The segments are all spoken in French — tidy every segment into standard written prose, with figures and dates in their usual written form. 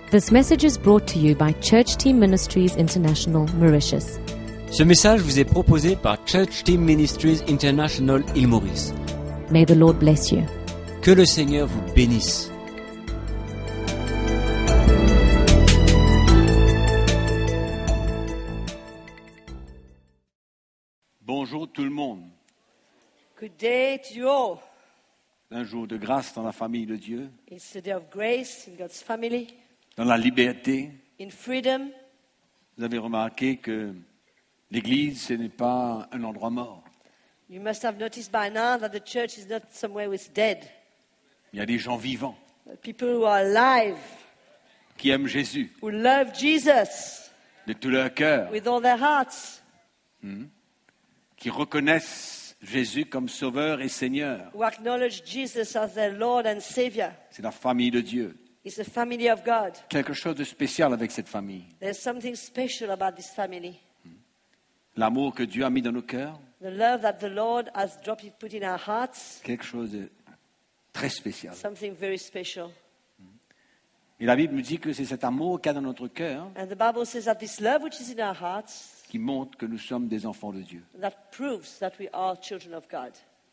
This message is brought to you by Church Team Ministries International, Mauritius. Ce message vous est proposé par Church Team Ministries International, Île Maurice. May the Lord bless you. Que le Seigneur vous bénisse. Bonjour tout le monde. Good day to you all. Un jour de grâce dans la famille de Dieu, It's a day of grace in God's family, dans la liberté. in freedom. Vous avez remarqué que l'Église, ce n'est pas un endroit mort. You must have noticed by now that the church is not somewhere where it's dead. Il y a des gens vivants People who are alive, qui aiment Jésus who love Jesus de tout leur cœur, with all their hearts, qui reconnaissent Jésus comme Sauveur et Seigneur. who acknowledge Jesus as their Lord and Savior. C'est la famille de Dieu. It's the family of God. Quelque chose de spécial avec cette famille. There's something special about this family. L'amour que Dieu a mis dans nos cœurs, The love that the Lord has put in our hearts, quelque chose de très spécial. something very special. Et la Bible nous dit que c'est cet amour qu'il y a dans notre cœur And the Bible says that this love which is in our hearts, qui montre que nous sommes des enfants de Dieu. that proves that we are children of God.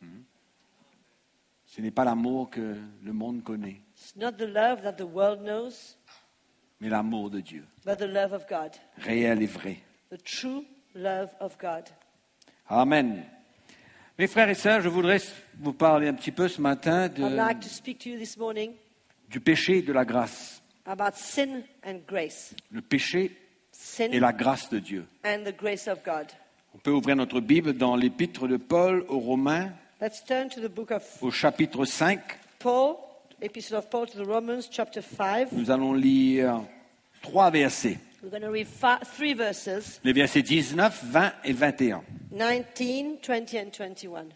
Ce n'est pas l'amour que le monde connaît, It's not the love that the world knows, mais l'amour de Dieu, but the love of God, réel et vrai. the true love of God. Amen. Mes frères et sœurs, je voudrais vous parler un petit peu ce matin I'd like to speak to you this morning du péché et de la grâce. about sin and grace. Le péché Sin et la grâce de Dieu. and the grace of God. On peut ouvrir notre Bible dans l'épître de Paul aux Romains, Let's turn to the book of au chapitre 5. Paul, Epistle of Paul to the Romans, chapter 5. Nous allons lire 3 versets. We're going to read three verses, Les versets 19, 20 et 21. 19, 20, and 21.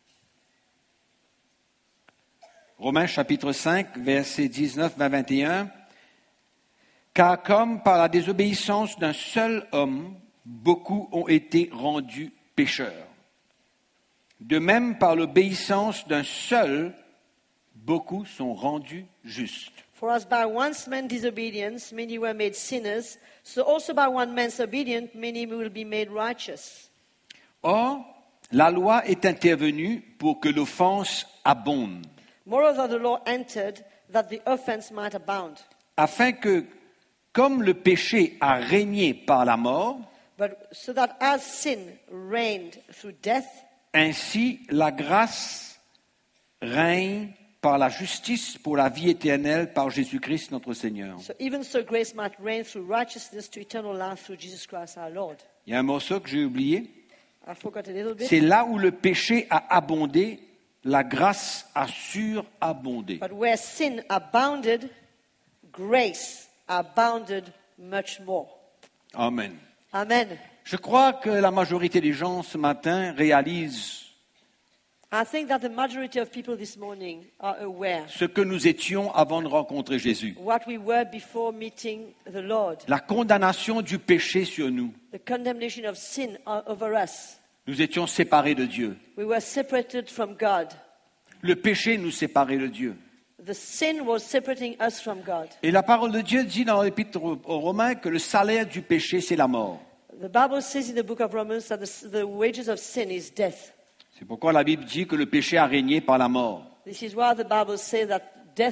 Romains chapitre 5, versets 19, 20, 21. Car comme par la désobéissance d'un seul homme, beaucoup ont été rendus pécheurs. De même, par l'obéissance d'un seul, beaucoup sont rendus justes. For as by one man's disobedience many were made sinners, so also by one man's obedience many will be made righteous. Or, la loi est intervenue pour que l'offense abonde, Moreover, the law entered that the offense might abound. afin que, comme le péché a régné par la mort, But so that as sin reigned through death, ainsi la grâce règne par la justice pour la vie éternelle par Jésus-Christ notre Seigneur. so even so grace might reign through righteousness to eternal life through Jesus Christ our Lord. Il y a un morceau que j'ai oublié. I forgot a little bit. C'est là où le péché a abondé, la grâce a surabondé. But where sin abounded, grace abounded much more. Amen. Amen. Je crois que la majorité des gens ce matin réalisent I think that the majority of people this morning are aware ce que nous étions avant de rencontrer Jésus. what we were before meeting the Lord. La condamnation du péché sur nous. The condemnation of sin over us. Nous étions séparés de Dieu. We were separated from God. Le péché nous séparait de Dieu. The sin was separating us from God. Et la parole de Dieu dit dans l'Épître aux Romains que le salaire du péché, c'est la mort. The Bible says in the book of Romans that the wages of sin is death. C'est pourquoi la Bible dit que le péché a régné par la mort. This is why the Bible says that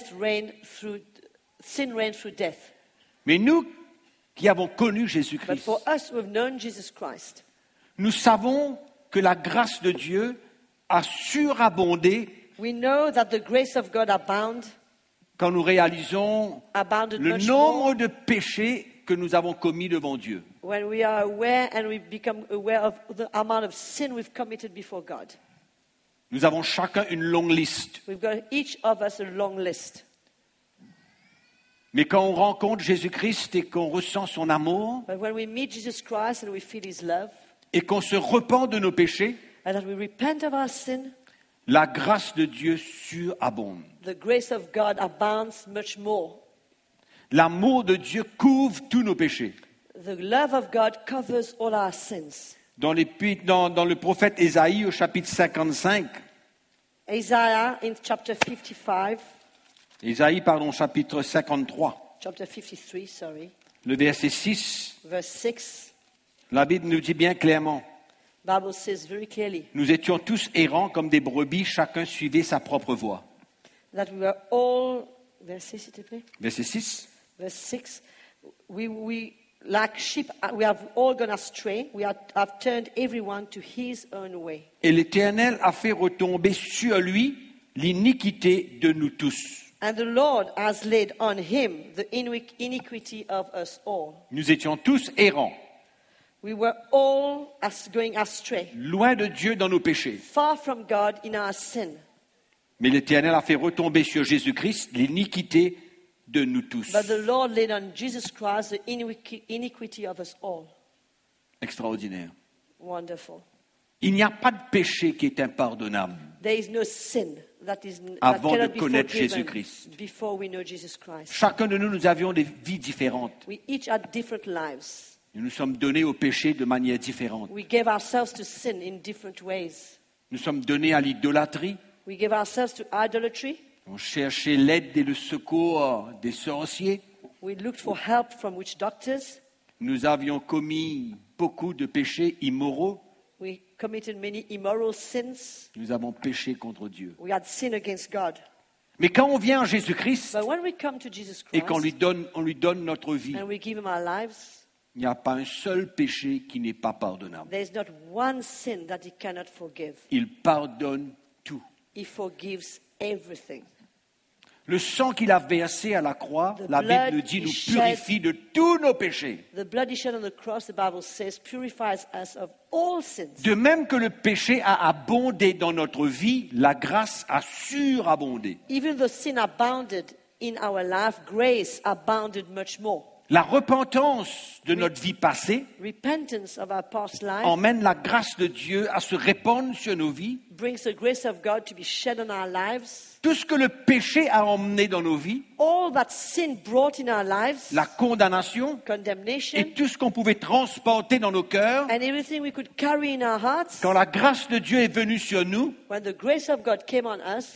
sin reigned through death. Mais nous qui avons connu But Jésus-Christ, for us who have known Jesus Christ, nous savons que la grâce de Dieu a surabondé we know that the grace of God quand nous réalisons abounded le much nombre more de péchés que nous avons commis devant Dieu. when we are aware and we become aware of the amount of sin we've committed before God. Nous avons chacun une longue liste. We've got each of us a long list. Mais quand on rencontre Jésus-Christ et qu'on ressent son amour But when we meet Jesus Christ and we feel His love, et qu'on se repent de nos péchés, and that we repent of our sin, la grâce de Dieu surabonde. the grace of God abounds much more. L'amour de Dieu couvre tous nos péchés. The love of God covers all our sins. Dans le prophète Ésaïe au chapitre 55, Isaiah in chapter 55, Ésaïe, chapitre 53. chapter 53, sorry, le verset 6, verse 6, la Bible nous dit bien clairement, Bible says very clearly nous étions tous errants comme des brebis, chacun suivait sa propre voie. that we were all, verse 6, s'il te plaît, Verset 6. verse 6, we like sheep, we have all gone astray, have turned everyone to his own way. Et l'Éternel a fait retomber sur lui l'iniquité de nous tous. And the Lord has laid on him the iniquity of us all. Nous étions tous errants, We were all going astray, loin de Dieu dans nos péchés. far from God in our sin. Mais l'Éternel a fait retomber sur Jésus-Christ l'iniquité de nous tous. But the Lord laid on Jesus Christ the iniquity of us all. Extraordinaire. Wonderful. Il n'y a pas de péché qui est impardonnable. There is no sin that Avant de cannot be connaître forgiven Jésus-Christ. before we know Jesus Christ. Chacun de nous, nous avions des vies différentes. We each had different lives. Nous nous sommes donnés au péché de manière différente. We gave ourselves to sin in different ways. Nous sommes donnés à l'idolâtrie. We gave ourselves to idolatry. On cherchait l'aide et le secours des sorciers. We looked for help from witch doctors. Nous avions commis beaucoup de péchés immoraux. We committed many immoral sins. Nous avons péché contre Dieu. We had sinned against God. Mais quand on vient à Jésus-Christ But when we come to Jesus et Christ on lui donne notre vie, and we give him our lives, il n'y a pas un seul péché qui n'est pas pardonnable. there is not one sin that he cannot forgive. Il pardonne tout. He forgives everything. Le sang qu'il a versé à la croix, The la blood Bible nous dit, he nous shed- purifie de tous nos péchés. The blood he shed on the cross, the Bible says, purifies us of all sins. De même que le péché a abondé dans notre vie, la grâce a surabondé. Even though sin abounded in our life, grace abounded much more. La repentance de notre vie passée Repentance of our past life emmène la grâce de Dieu à se répandre sur nos vies. brings the grace of God to be shed on our lives. Tout ce que le péché a emmené dans nos vies, All that sin brought in our lives, la condamnation condemnation, et tout ce qu'on pouvait transporter dans nos cœurs, and everything we could carry in our hearts, quand la grâce de Dieu est venue sur nous, when the grace of God came on us,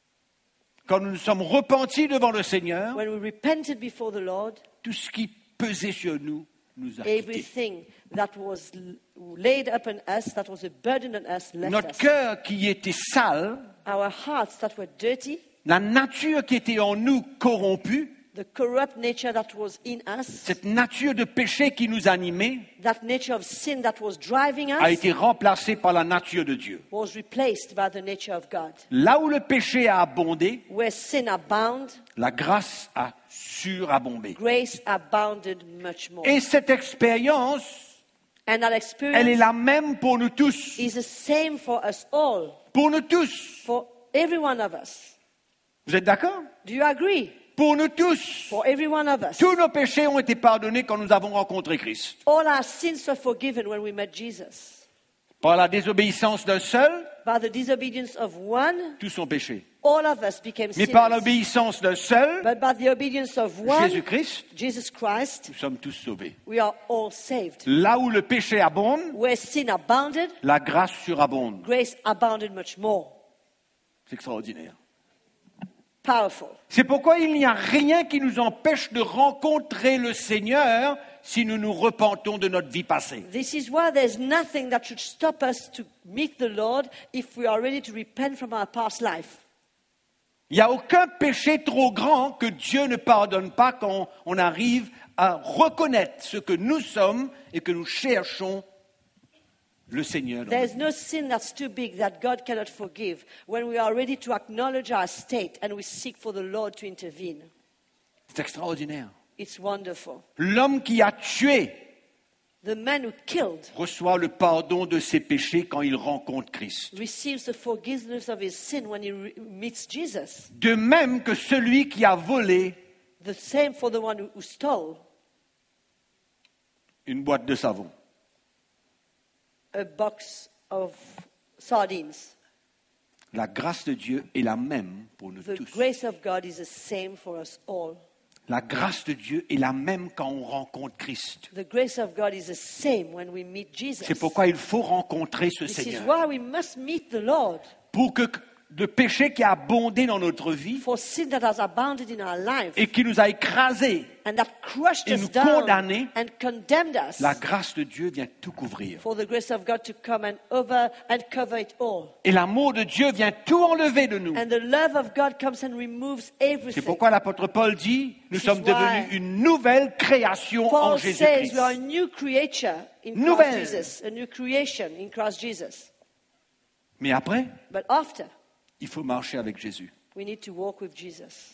quand nous nous sommes repentis devant le Seigneur, when we repented before the Lord, tout ce qui pesait sur nous nous a quittés. everything that was laid upon us, that was a burden on us, left Notre us. cœur qui était sale, Our hearts that were dirty, la nature qui était en nous corrompue, the corrupt nature that was in us, cette nature de péché qui nous animait, that nature of sin that was driving a us, été remplacée par la nature de Dieu. was replaced by the nature of God. Là où le péché a abondé, Where sin abounded, la grâce a surabondé. grace abounded much more. Et cette expérience, And that elle est experience la même pour nous tous. is the same for us all, Pour nous tous. for every one of us. Vous êtes d'accord? Do you agree? Pour nous tous. For every one of us. Tous nos péchés ont été pardonnés quand nous avons rencontré Christ. All our sins were forgiven when we met Jesus. Par la désobéissance d'un seul, By the disobedience of one, tous sont péchés. all of us became Mais par sinners. l'obéissance d'un seul, But by the obedience of one, Jésus-Christ, Jesus Christ, nous sommes tous sauvés. we are all saved. Là où le péché abonde, Where sin abounded, la grâce surabonde. grace abounded much more. C'est extraordinaire. Powerful. C'est pourquoi il n'y a rien qui nous empêche de rencontrer le Seigneur si nous nous repentons de notre vie passée. This is why there's nothing that should stop us to meet the Lord if we are ready to repent from our past life. Il n'y a aucun péché trop grand que Dieu ne pardonne pas quand on arrive à reconnaître ce que nous sommes et que nous cherchons le Seigneur. dans There's notre vie. no sin that's too big that God cannot forgive when we are ready to acknowledge our state and we seek for the Lord to intervene. C'est extraordinaire. It's wonderful. L'homme qui a tué The man who killed reçoit le pardon de ses péchés quand il rencontre Christ. receives the forgiveness of his sin when he meets Jesus. De même que celui qui a volé The same for the one who stole une boîte de savon. a box of sardines. La grâce de Dieu est la même pour nous The tous. grace of God is the same for us all. La grâce de Dieu est la même quand on rencontre Christ. The grace of God is the same when we meet Jesus. C'est pourquoi il faut rencontrer ce This is Seigneur. why we must meet the Lord. Pour que de péché qui a abondé dans notre vie for sin that has abounded in our life et qui nous a écrasés, and that crushed et us nous down condamnés, and condemned us, la grâce de Dieu vient tout couvrir. for the grace of God to come and cover it all. Et l'amour de Dieu vient tout enlever de nous. And the love of God comes and removes C'est everything. pourquoi l'apôtre Paul dit, nous This sommes is why devenus une nouvelle création en Paul says Jésus-Christ. we are a new creature in Nouvelle. Christ Jesus, a new creation in Christ Jesus. Mais après, But after, il faut marcher avec Jésus. we need to walk with Jesus.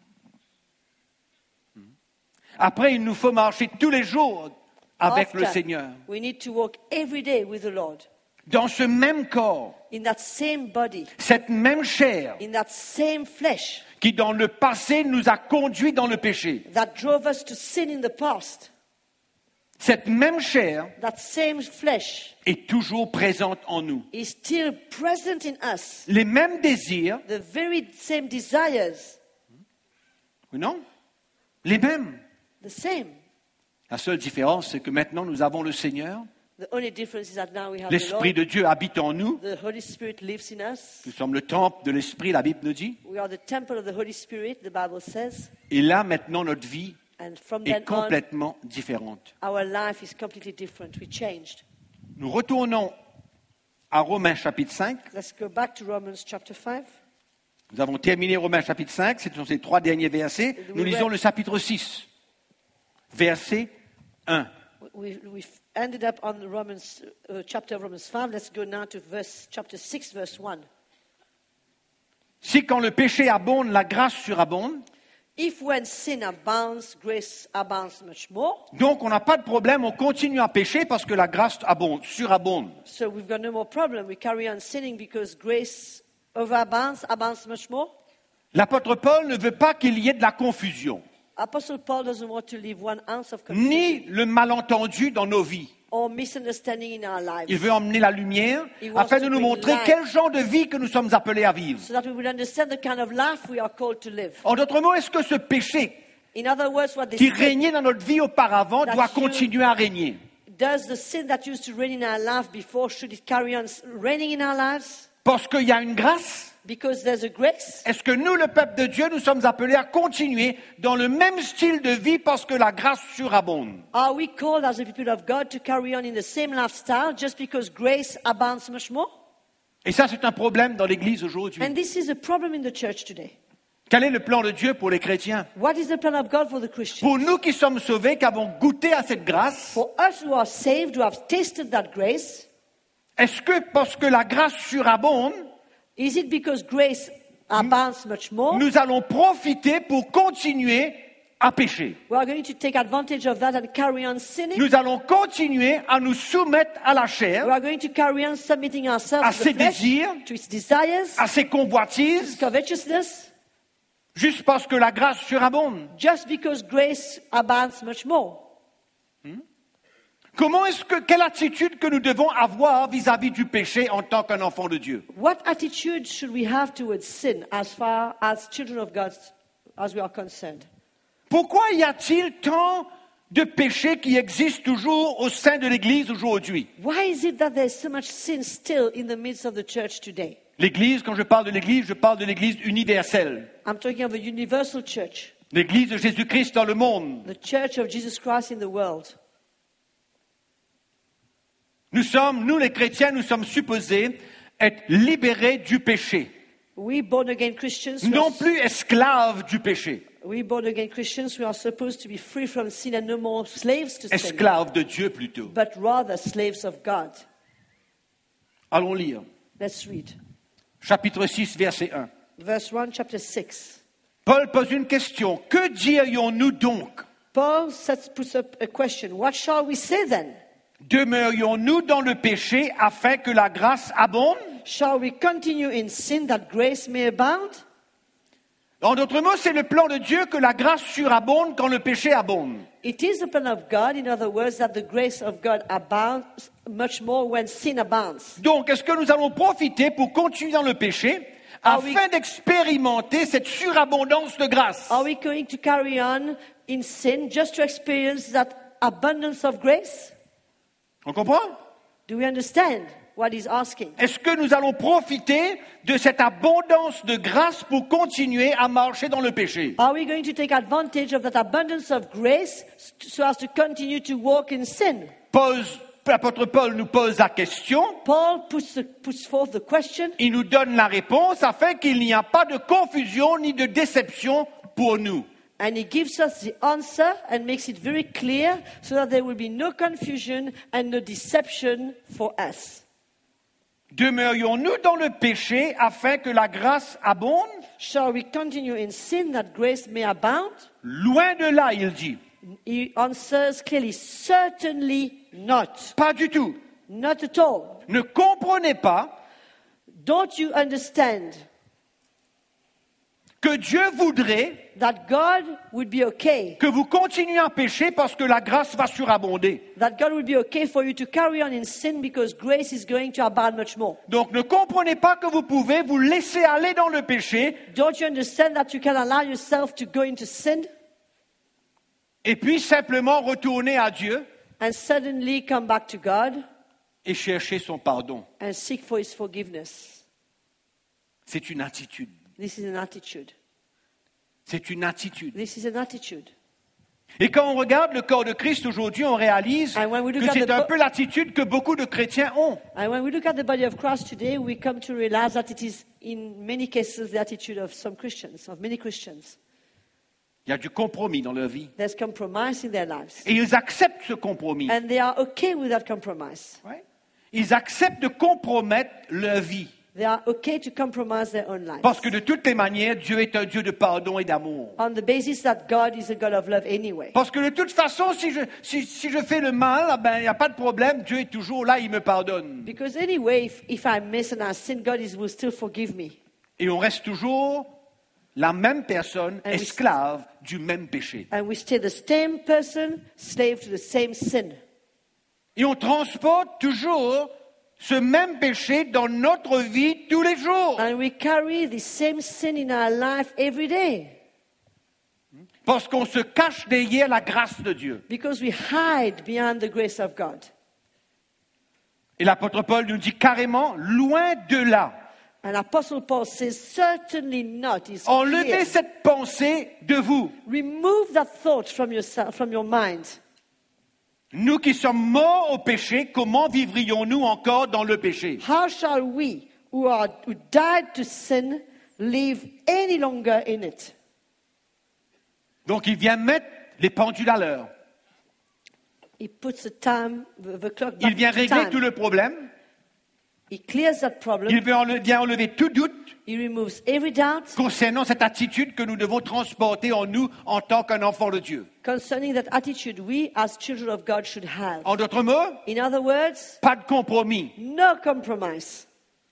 Après, il nous faut marcher tous les jours avec le After, Seigneur. we need to walk every day with the Lord, Dans ce même corps, in that same body, cette même chair in that same flesh qui dans le passé nous a conduits dans le péché. that drove us to sin in the past. Cette même chair That same flesh est toujours présente en nous. is still present in us. Les mêmes désirs, The very same desires, ou non? Les mêmes. the same. La seule différence, c'est que maintenant nous avons le Seigneur. The only difference is that now we have the L'Esprit Lord. de Dieu habite en nous. The Holy Spirit lives in us. Nous sommes le temple de l'Esprit, la Bible nous dit. We are the temple of the Holy Spirit, the Bible says. Et là, maintenant, notre vie And from then est complètement différente. on, our life is completely different. We changed. Nous retournons à Romains chapitre 5. Let's go back to Romans chapter 5. Nous avons terminé Romains chapitre 5, ce sont ces 3 derniers versets. Nous lisons le chapitre 6, verset 1. We've ended up on the Romans chapter of Romans 5. Let's go now to chapter 6, verse 1. Si quand le péché abonde, la grâce surabonde, If when sin abounds, grace abounds much more. donc on n'a pas de problème, on continue à pécher parce que la grâce abonde, surabonde. So we've got no more problem. We carry on sinning because grace overabounds, abounds much more. L'apôtre Paul ne veut pas qu'il y ait de la confusion, Apostle Paul doesn't want to leave 1 ounce of confusion ni le malentendu dans nos vies. or misunderstanding in our lives. Il veut emmener la lumière He wants afin to de nous bring montrer light. quel genre de vie que nous sommes appelés à vivre. So that we will understand the kind of life we are called to live. En d'autres mots, est-ce que ce péché In other words, what they qui say, régnait dans notre vie auparavant That doit you- continuer à régner? does the sin that used to reign in our life before, should it carry on reigning in our lives? Parce qu'il y a une grâce? Because there's a grace? Est-ce que nous, le peuple de Dieu, nous sommes appelés à continuer dans le même style de vie parce que la grâce surabonde? Are we called as the people of God to carry on in the same lifestyle just because grace abounds much more? Et ça, c'est un problème dans l'Église aujourd'hui. And this is a problem in the church today. Quel est le plan de Dieu pour les chrétiens? What is the plan of God for the Christian? Pour nous qui sommes sauvés, qui avons goûté à cette grâce, For us who are saved, who have tasted that grace, est-ce que parce que la grâce surabonde, is it because grace abounds much more? nous allons profiter pour continuer à pécher? We are going to take advantage of that and carry on sinning? Nous allons continuer à nous soumettre à la We chair, are going to carry on submitting ourselves à to ses the flesh, désirs, to its desires, à ses convoitises, covetousness, juste parce que la grâce surabonde? just because grace abounds much more. Quelle attitude que nous devons avoir vis-à-vis du péché en tant qu'un enfant de Dieu? What attitude should we have towards sin as far as children of God as we are concerned? Pourquoi y a-t-il tant de péchés qui existent toujours au sein de l'Église aujourd'hui? Why is it that there's so much sin still in the midst of the church today? L'Église, quand je parle de l'Église universelle, I'm talking of a universal church, l'Église de Jésus-Christ dans le monde. the church of Jesus Christ in the world. Nous les chrétiens, nous sommes supposés être libérés du péché, We born again Christians, non plus esclaves du péché, we born again Christians, we are supposed to be free from sin and no more slaves to sin, esclaves de Dieu plutôt. but rather slaves of God. Allons lire. Let's read. Chapitre 6, verset 1. Verse 1, chapter 6. Paul pose une question. Que dirions-nous donc? Paul puts up a question. What shall we say then? Demeurions-nous dans le péché afin que la grâce abonde? Shall we continue in sin that grace may abound? En d'autres mots, c'est le plan de Dieu que la grâce surabonde quand le péché abonde. It is the plan of God, in other words, that the grace of God abounds much more when sin abounds. Donc, est-ce que nous allons profiter pour continuer dans le péché afin d'expérimenter cette surabondance de grâce? Are we going to carry on in sin just to experience that abundance of grace? On comprend? Do we understand? what he's asking. Est-ce que nous allons profiter de cette abondance de grâce pour continuer à marcher dans le péché? Are we going to take advantage of that abundance of grace so as to continue to walk in sin? L'apôtre Paul nous pose la question, Paul puts forth the question, il nous donne la réponse afin qu'il n'y a pas de confusion ni de déception pour nous. and he gives us the answer and makes it very clear so that there will be no confusion and no deception for us. Demeurions-nous dans le péché afin que la grâce abonde? Shall we continue in sin that grace may abound? Loin de là, il dit. He answers clearly, certainly not. Pas du tout. Not at all. Ne comprenez pas Don't you understand que Dieu voudrait that God would be okay? que vous continuiez à pécher parce que la grâce va surabonder. That God would be okay for you to carry on in sin because grace is going to abound much more. Donc ne comprenez pas que vous pouvez vous laisser aller dans le péché Don't you understand that you can allow yourself to go into sin et puis simplement retourner à Dieu and suddenly come back to God et chercher son pardon. and seek for His forgiveness? C'est une attitude. This is an attitude. C'est une attitude. This is an attitude. Et quand on regarde le corps de Christ aujourd'hui, on réalise And when we look que at c'est the un peu l'attitude que beaucoup de chrétiens ont. And when we look at the body of Christ today, we come to realize that it is, in many cases, the attitude of some Christians, of many Christians. Il y a du compromis dans leur vie. There's compromise in their lives. Et ils acceptent ce compromis. And they are okay with that compromise. Ouais. Ils acceptent de compromettre leur vie. They are okay to compromise their own lives. Parce que de toutes les manières, Dieu est un Dieu de pardon et d'amour. On the basis that God is a God of love anyway. Parce que de toute façon, si je fais le mal, ah ben, il n'y a pas de problème, Dieu est toujours là, il me pardonne. Because anyway, if I miss and I sin, God will still forgive me. Et on reste toujours la même personne, And we- esclave du même péché. And we stay the same person, slave to the same sin. Et on transporte toujours ce même péché dans notre vie tous les jours. And we carry the same sin in our life every day. Parce qu'on se cache derrière la grâce de Dieu. Because we hide behind the grace of God. Et l'apôtre Paul nous dit carrément, loin de là. And Apostle Paul says, certainly not. It's Enlevez clear. cette pensée de vous. Remove that thought from your mind. Nous qui sommes morts au péché, comment vivrions-nous encore dans le péché? How shall we, who died to sin, live any longer in it? Donc il vient mettre les pendules à l'heure. He puts the clock back Il vient to régler time. tout le problème. He clears that problem. Il vient enlever tout doute He removes every doubt concernant cette attitude que nous devons transporter en nous en tant qu'un enfant de Dieu. concerning that attitude we, as children of God, should have. En d'autres mots, In other words, pas de compromis. no compromise.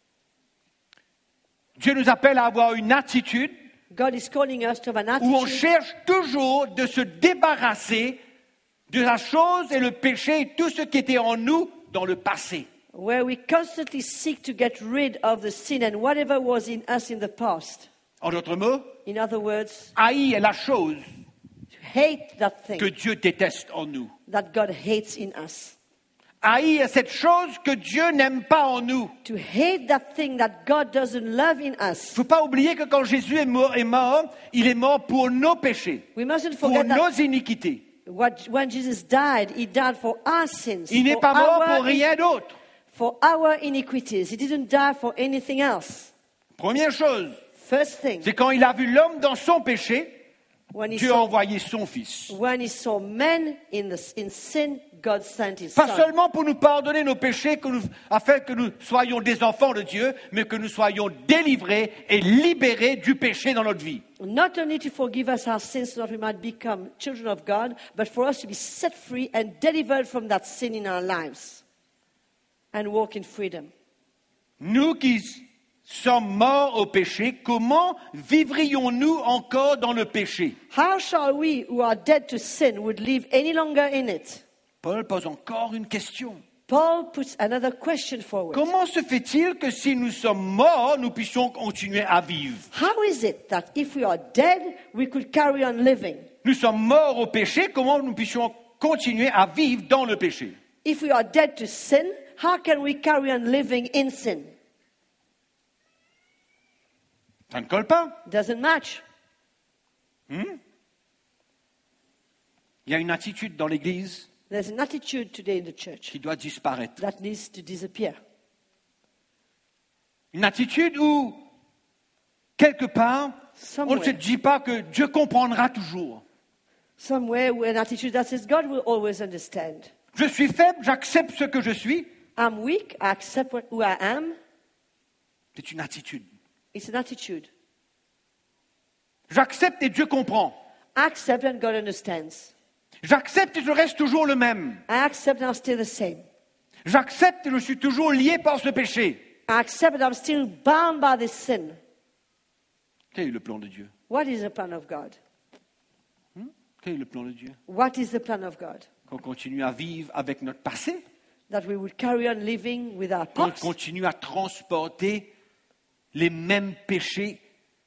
Dieu nous appelle à avoir une attitude God is calling us to have an où on attitude cherche toujours de se débarrasser de la chose et le péché et tout ce qui était en nous dans le passé. where we constantly seek to get rid of the sin and whatever was in us in the past. En d'autres mots, In other words, haïr la chose to hate that thing que Dieu déteste en nous. that God hates in us. Haïr cette chose que Dieu n'aime pas en nous. To hate that thing that God doesn't love in Il ne us. faut pas oublier que quand Jésus est mort, il est mort pour nos péchés, We mustn't pour forget nos that iniquités. when Jesus died, He died for our sins, Il n'est for pas mort our pour rien d'autre. for our iniquities. He didn't die for anything else. Première chose, First thing, c'est quand il a vu l'homme dans son péché, when he Dieu a saw, envoyé son Fils. when he saw men in sin, God sent His Pas Son. seulement pour nous pardonner nos péchés, afin que nous soyons des enfants de Dieu, mais que nous soyons délivrés et libérés du péché dans notre vie. Not only to forgive us our sins so that we might become children of God, but for us to be set free and delivered from that sin in our lives and walk in freedom. Nous qui sommes morts au péché, comment vivrions-nous encore dans le péché? How shall we who are dead to sin would live any longer in it? Paul pose encore une question. Paul puts another question forward. Comment se fait-il que si nous sommes morts, nous puissions continuer à vivre? How is it that if we are dead, we could carry on living? Nous sommes morts au péché, comment nous puissions continuer à vivre dans le péché? If we are dead to sin, How can we carry on living in sin? Ça ne colle pas. Doesn't match. Il y a une attitude dans l'Église There's an attitude today in the church qui doit disparaître. that needs to disappear. Une attitude où, quelque part, on ne se Somewhere, dit pas que Dieu comprendra toujours. somewhere, an attitude that says God will always understand. Je suis faible, j'accepte ce que je suis. I'm weak, I accept who I am. C'est une attitude. It's an attitude. J'accepte et Dieu comprend. I accept and God understands. J'accepte et je reste toujours le même. I accept and I'm still the same. J'accepte et je suis toujours lié par ce péché. I accept and I'm still bound by this sin. Quel est le plan de Dieu? What is the plan of God? Quel est le plan de Dieu? What is the plan of God? Qu'on continue à vivre avec notre passé, That we would carry on living with our qu'on past, continue à transporter les mêmes péchés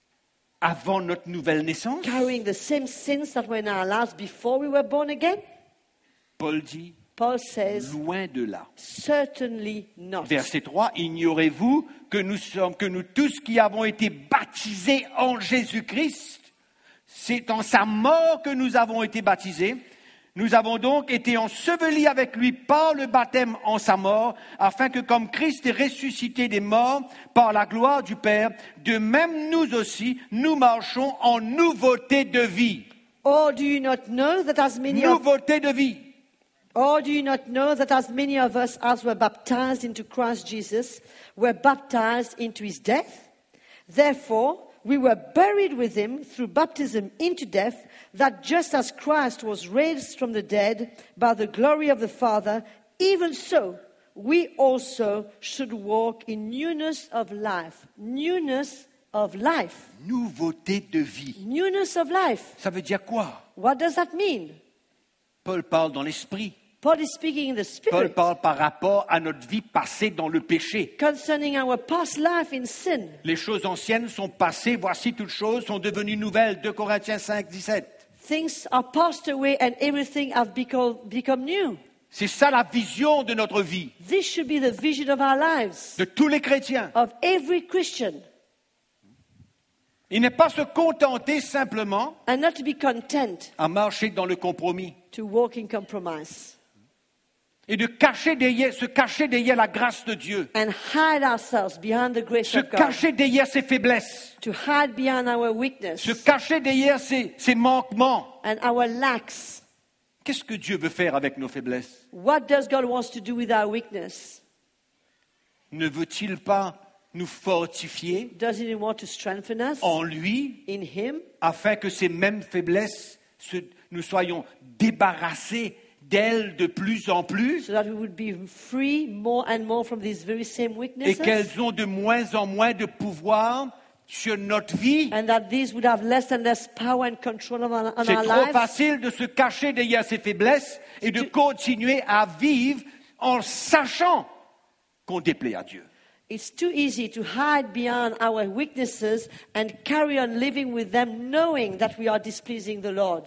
avant notre nouvelle naissance. carrying the same sins that were in our lives before we were born again? Paul dit, Paul says, loin de là. certainly not. Verset 3, ignorez-vous que nous tous qui avons été baptisés en Jésus-Christ, c'est en sa mort que nous avons été baptisés. Nous avons donc été ensevelis avec lui par le baptême en sa mort, afin que comme Christ est ressuscité des morts par la gloire du Père, de même nous aussi, nous marchons en nouveauté de vie. Or do you not know that as many of Nouveauté de vie. Or do you not know that as many of us as were baptized into Christ Jesus were baptized into his death? Therefore, we were buried with him through baptism into death, that just as Christ was raised from the dead by the glory of the Father, even so we also should walk in newness of life. Newness of life. Nouveauté de vie. Newness of life. Ça veut dire quoi? What does that mean? Paul parle dans l'esprit. Paul is speaking in the Paul Spirit parle par rapport à notre vie passée dans le péché. concerning our past life in sin. Les choses anciennes sont passées, voici toutes choses sont devenues nouvelles. 2 Corinthiens 5, 17. Things are passed away and everything have become new. C'est ça la vision de notre vie, This should be the vision of our lives, de tous les chrétiens. of every Christian, Il n'est pas se contenter simplement and not to be content à marcher dans le compromis to walk in compromise et de se cacher derrière la grâce de Dieu, and hide ourselves behind the grace se of God, cacher derrière ses faiblesses, to hide behind our weakness se cacher derrière ses manquements. and our lacks. Qu'est-ce que Dieu veut faire avec nos faiblesses? What does God want to do with our weakness? Ne veut-il pas nous fortifier Doesn't He want to strengthen us en lui in Him afin que ces mêmes faiblesses, nous soyons débarrassés d'elles de plus en plus so that we would be free more and more from these very same et weaknesses? qu'elles ont de moins en moins de pouvoir sur notre vie? And that these would have less and less power and control on C'est our trop lives. facile de se cacher derrière ces faiblesses et de continuer à vivre en sachant qu'on déplaît à Dieu. It's too easy to hide beyond our weaknesses and carry on living with them knowing that we are displeasing the Lord.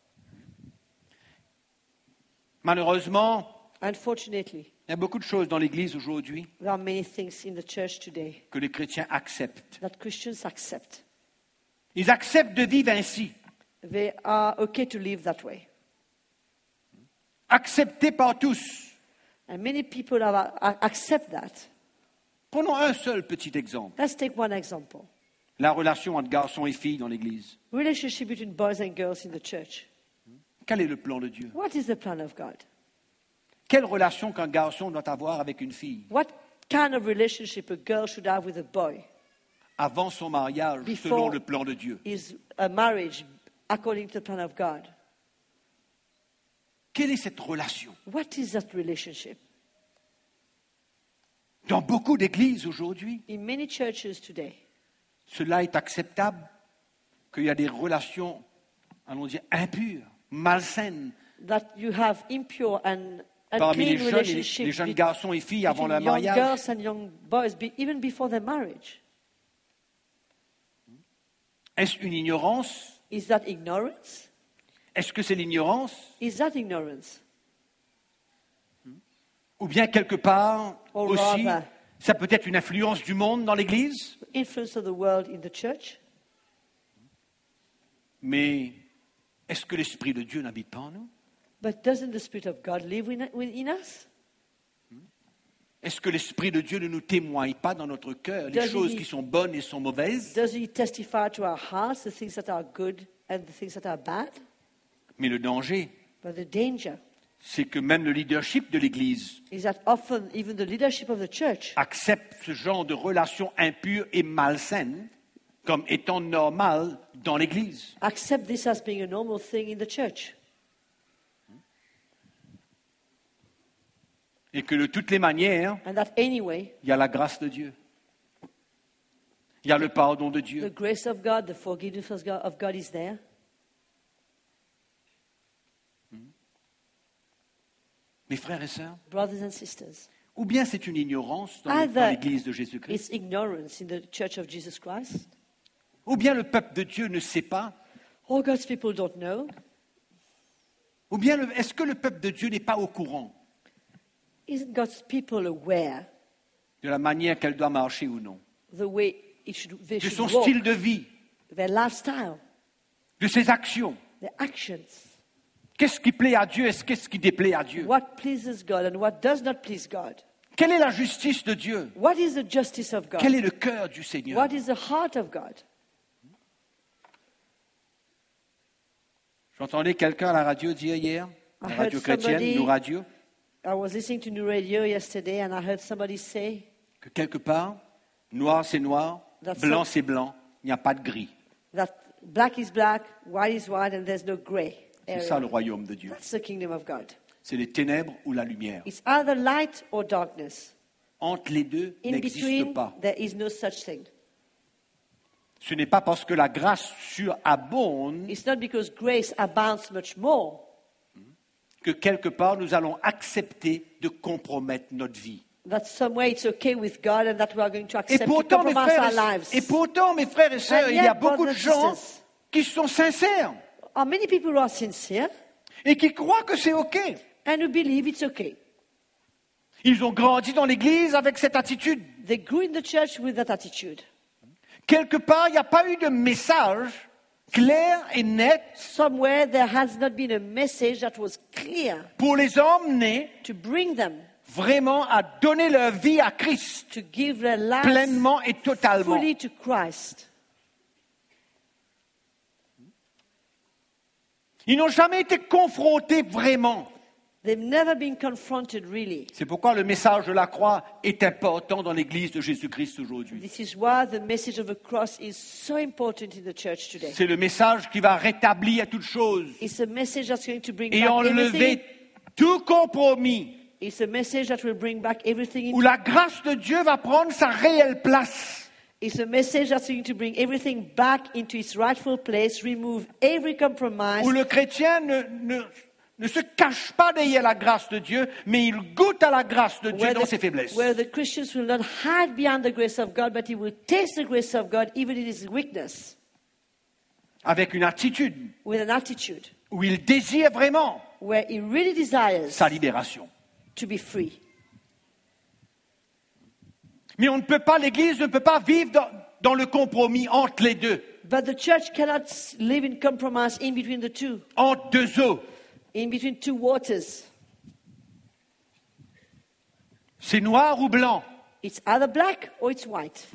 Malheureusement, Unfortunately, il y a beaucoup de choses dans l'Église aujourd'hui there are many things in the church today que les chrétiens acceptent. that Christians accept. Ils acceptent de vivre ainsi, They are okay to live that way. acceptés par tous. And many people accept that. Prenons un seul petit exemple. Let's take one example. La relation entre garçons et filles dans l'Église. Relationship between boys and girls in the church. Quel est le plan de Dieu? What is the plan of God? Quelle relation qu'un garçon doit avoir avec une fille What kind of relationship a girl should have with a boy avant son mariage Before- selon le plan de Dieu? is a marriage according to the plan of God. Quelle est cette relation? What is that relationship? Dans beaucoup d'églises aujourd'hui, In many churches today, cela est acceptable, qu'il y a des relations, allons dire, impures, malsaines, that you have impure and parmi les unclean jeunes, relationships les jeunes be- garçons et filles avant between le young mariage. girls and young boys, even before their marriage. Est-ce une ignorance? Is that ignorance? Est-ce que c'est l'ignorance? Is that ignorance? Ou bien quelque part Or aussi, rather- ça peut être une influence du monde dans l'Église, Influence of the world in the church. mais est-ce que l'Esprit de Dieu n'habite pas en nous? But doesn't the Spirit of God live within us? Est-ce que l'Esprit de Dieu ne nous témoigne pas dans notre cœur les Does choses he- qui sont bonnes et sont mauvaises? Does He testify to our hearts the things that are good and the things that are bad? Mais le danger, But the danger c'est que même le leadership de l'Église is that often even the leadership of the church accepte ce genre de relations impures et malsaines comme étant normales dans l'Église. accept this as being a normal thing in the church. Et que de toutes les manières, And that anyway, il y a la grâce de Dieu. Il y a le pardon de the Dieu. grace of God, the forgiveness of God is there. Mes frères et sœurs, Brothers and sisters, ou bien c'est une ignorance dans Either l'Église de Jésus-Christ, it's ignorance in the church of Jesus Christ. ou bien le peuple de Dieu ne sait pas, All God's people don't know. ou bien est-ce que le peuple de Dieu n'est pas au courant Isn't God's people aware de la manière qu'elle doit marcher ou non, the way they de should son walk, style de vie, their lifestyle, de ses actions? their actions, Qu'est-ce qui plaît à Dieu et qu'est-ce qui déplaît à Dieu? what pleases God and what does not please God? Quelle est la justice de Dieu? What is the justice of God? Quel est le cœur du Seigneur? What is the heart of God? J'entendais quelqu'un à la radio dire hier, la I radio heard chrétienne, somebody- nos radios, I was listening to New Radio yesterday and I heard somebody say que quelque part, noir c'est noir, That's blanc so- c'est blanc, il n'y a pas de gris. that black is black, white is white, and there's no gray C'est area. ça le royaume de Dieu. That's the kingdom of God. C'est les ténèbres ou la lumière. It's either light or darkness. Entre les deux In n'existe between, pas. there is no such thing. Ce n'est pas parce que la grâce surabonde It's not because grace abounds much more que quelque part nous allons accepter de compromettre notre vie. that somewhere it's okay with God and that we are going to Et accept to pourtant, mes compromise our frères, lives. et pourtant, mes frères et sœurs, And il y a yet, beaucoup de brothers and gens sisters, qui sont sincères are many people who are sincere et qui croient que c'est OK. and who believe it's okay. Ils ont grandi dans l'Église avec cette attitude. They grew in the church with that attitude. Quelque part, il n'y a pas eu de message clair et net Somewhere there has not been a message that was clear pour les emmener to bring them vraiment à donner leur vie à Christ, to give their lives pleinement et totalement. fully to Christ. Ils n'ont jamais été confrontés vraiment. They've never been confronted really. C'est pourquoi le message de la croix est important dans l'Église de Jésus-Christ aujourd'hui. This is why the message of the cross is so important in the church today. C'est le message qui va rétablir toutes choses It's a message that's going to bring et back enlever everything. tout compromis It's a message that will bring back everything où in. la grâce de Dieu va prendre sa réelle place. It's a message that's going to bring everything back into its rightful place, remove every compromise, Où le chrétien ne se cache pas derrière la grâce de Dieu, mais il goûte à la grâce de Dieu dans ses faiblesses. where the Christians will not hide behind the grace of God, but he will taste the grace of God even in his weakness, Avec une attitude with an attitude où il désire vraiment where he really desires sa libération. to be free. Mais on ne peut pas, l'Église ne peut pas vivre dans le compromis entre les deux, But the church cannot live in compromise in between the two, entre deux eaux. in between two waters. C'est noir ou blanc. It's either black or it's white.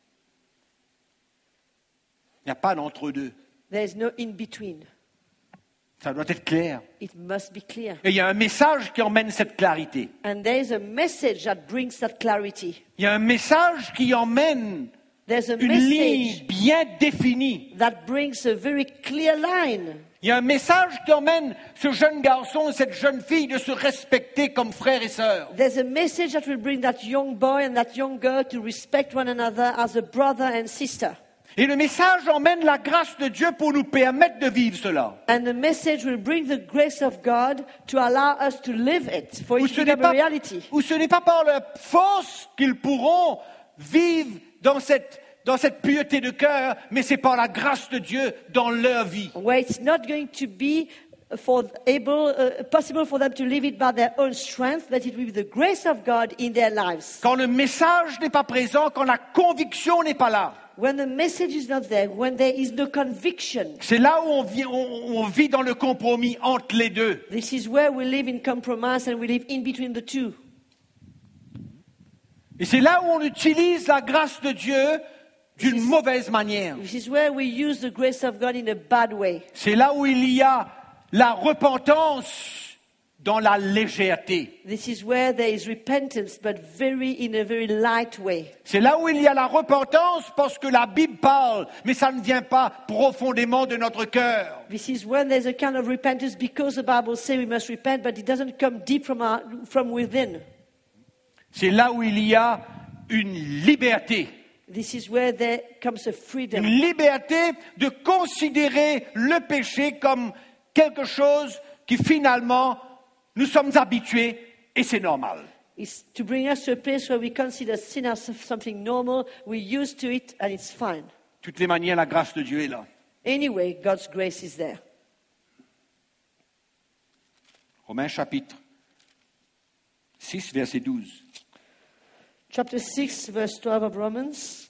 Il n'y a pas d'entre-deux. There is no in between. Ça doit être clair. It must be clear. Et il y a un message qui emmène cette clarité. And there is a message that brings that clarity. Il y a un message qui emmène There's a une ligne message bien définie. that brings a very clear line. Il y a un message qui emmène ce jeune garçon, cette jeune fille de se respecter comme frères et sœurs. There's a message that will bring that young boy and that young girl to respect one another as a brother and sister. Et le message emmène la grâce de Dieu pour nous permettre de vivre cela. And the message will bring the grace of God to allow us to live it, for Où it to ce n'est become a pas, reality. où ce n'est pas par leur force qu'ils pourront vivre dans cette pureté de cœur, mais c'est par la grâce de Dieu dans leur vie. Where it's not going to be possible for them to live it by their own strength, but it will be the grace of God in their lives. Quand le message n'est pas présent, quand la conviction n'est pas là. When the message is not there, when there is no conviction, C'est là où on vit dans le compromis entre les deux. this is where we live in compromise and we live in between the two. Et c'est là où on utilise la grâce de Dieu d'une mauvaise manière. This is where we use the grace of God in a bad way. C'est là où il y a la repentance dans la légèreté. This is where there is repentance, but in a very light way. C'est là où il y a la repentance parce que la Bible parle, mais ça ne vient pas profondément de notre cœur. This is when there's a kind of repentance because the Bible says we must repent, but it doesn't come deep from within. C'est là où il y a une liberté. This is where there comes a freedom. Une liberté de considérer le péché comme quelque chose qui finalement nous sommes habitués et c'est normal. It's to bring us to a place where we consider sin as something normal, we're used to it, and it's fine. De toutes les manières, la grâce de Dieu est là. Anyway, God's grace is there. Romains chapitre 6, verset 12. Chapter 6, verse 12 of Romans.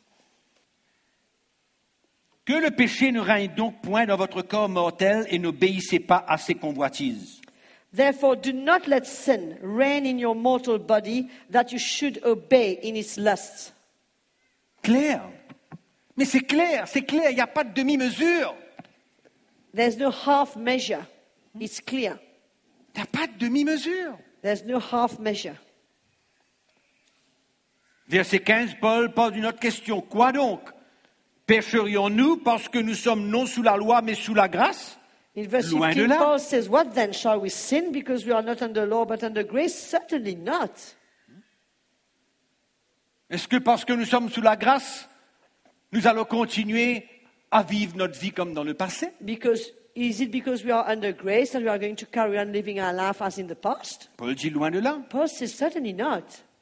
Que le péché ne règne donc point dans votre corps mortel et n'obéissez pas à ses convoitises. Therefore, do not let sin reign in your mortal body, that you should obey in its lusts. Clair. Mais c'est clair, il n'y a pas de demi-mesure. There's no half measure. It's clear. Il n'y a pas de demi-mesure. There's no half measure. Verset 15, Paul pose une autre question. Quoi donc? Pécherions-nous parce que nous sommes non sous la loi mais sous la grâce? In verse Loin de 15, là. Paul says, what then? Shall we sin because we are not under law but under grace? Certainly not. Est-ce que parce que nous sommes sous la grâce, nous allons continuer à vivre notre vie comme dans le passé? Is it because we are under grace that we are going to carry on living our life as in the past? Paul dit loin de là. Paul says, certainly not.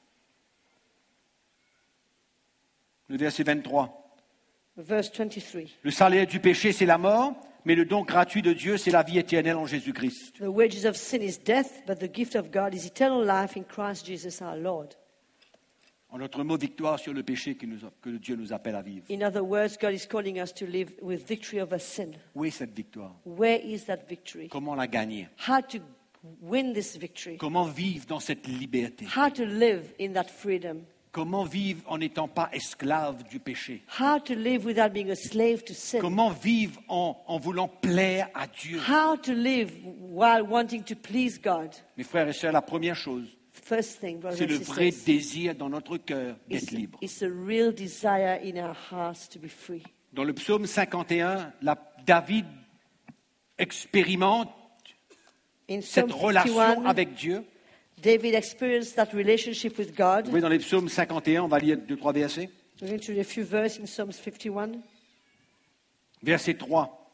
Le verset 23. Verse 23. Le salaire du péché, c'est la mort, mais le don gratuit de Dieu, c'est la vie éternelle en Jésus-Christ. The wages of sin is death, but the gift of God is eternal life in Christ Jesus our Lord. En notre mot, victoire sur le péché que Dieu nous appelle à vivre. In other words, God is calling us to live with victory over sin. Où est cette victoire? Where is that victory? Comment la gagner? How to win this victory? Comment vivre dans cette liberté? How to live in that freedom? Comment vivre en n'étant pas esclave du péché? How to live without being a slave to sin? Comment vivre en voulant plaire à Dieu? How to live while wanting to please God? Mes frères et sœurs, la première chose, First thing, brothers c'est and le vrai sisters, désir dans notre cœur d'être libre. it's a real desire in our hearts to be free. Dans le psaume 51, David expérimente In cette Psalm relation 51, avec Dieu. David experienced that relationship with God. Vous voyez, dans les psaumes 51, on va lire 2-3 versets. We're going to read a few verses in Psalms 51. Verset 3.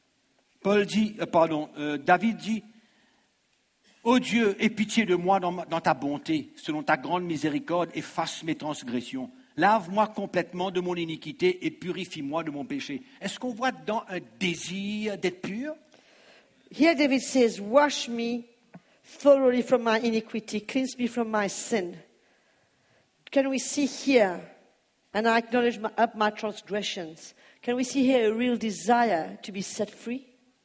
David dit, ô Dieu, aie pitié de moi dans ta bonté, selon ta grande miséricorde, efface mes transgressions. Lave-moi complètement de mon iniquité et purifie-moi de mon péché. Est-ce qu'on voit dedans un désir d'être pur? Here David says, wash me thoroughly from my iniquity, cleanse me from my sin. Can we see here, and I acknowledge my transgressions, can we see here a real desire to be set free?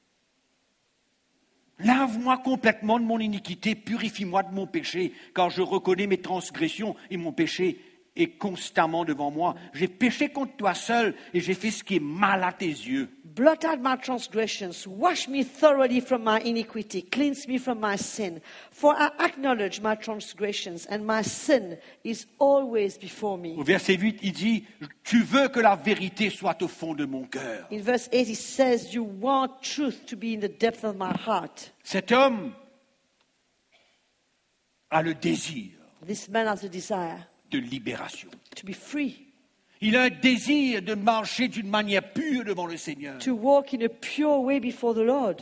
Lave-moi complètement de mon iniquité, purifie-moi de mon péché, car je reconnais mes transgressions et mon péché est constamment devant moi. J'ai péché contre toi seul et j'ai fait ce qui est mal à tes yeux. Blot out my transgressions, wash me thoroughly from my iniquity, cleanse me from my sin. For I acknowledge my transgressions, and my sin is always before me. Au verset 8, il dit, tu veux que la vérité soit au fond de mon cœur. In verse 8 it says, you want truth to be in the depth of my heart. Cet homme a le désir This man has a desire de libération. to be free, Il a un désir de marcher d'une manière pure devant le Seigneur. to walk in a pure way before the Lord.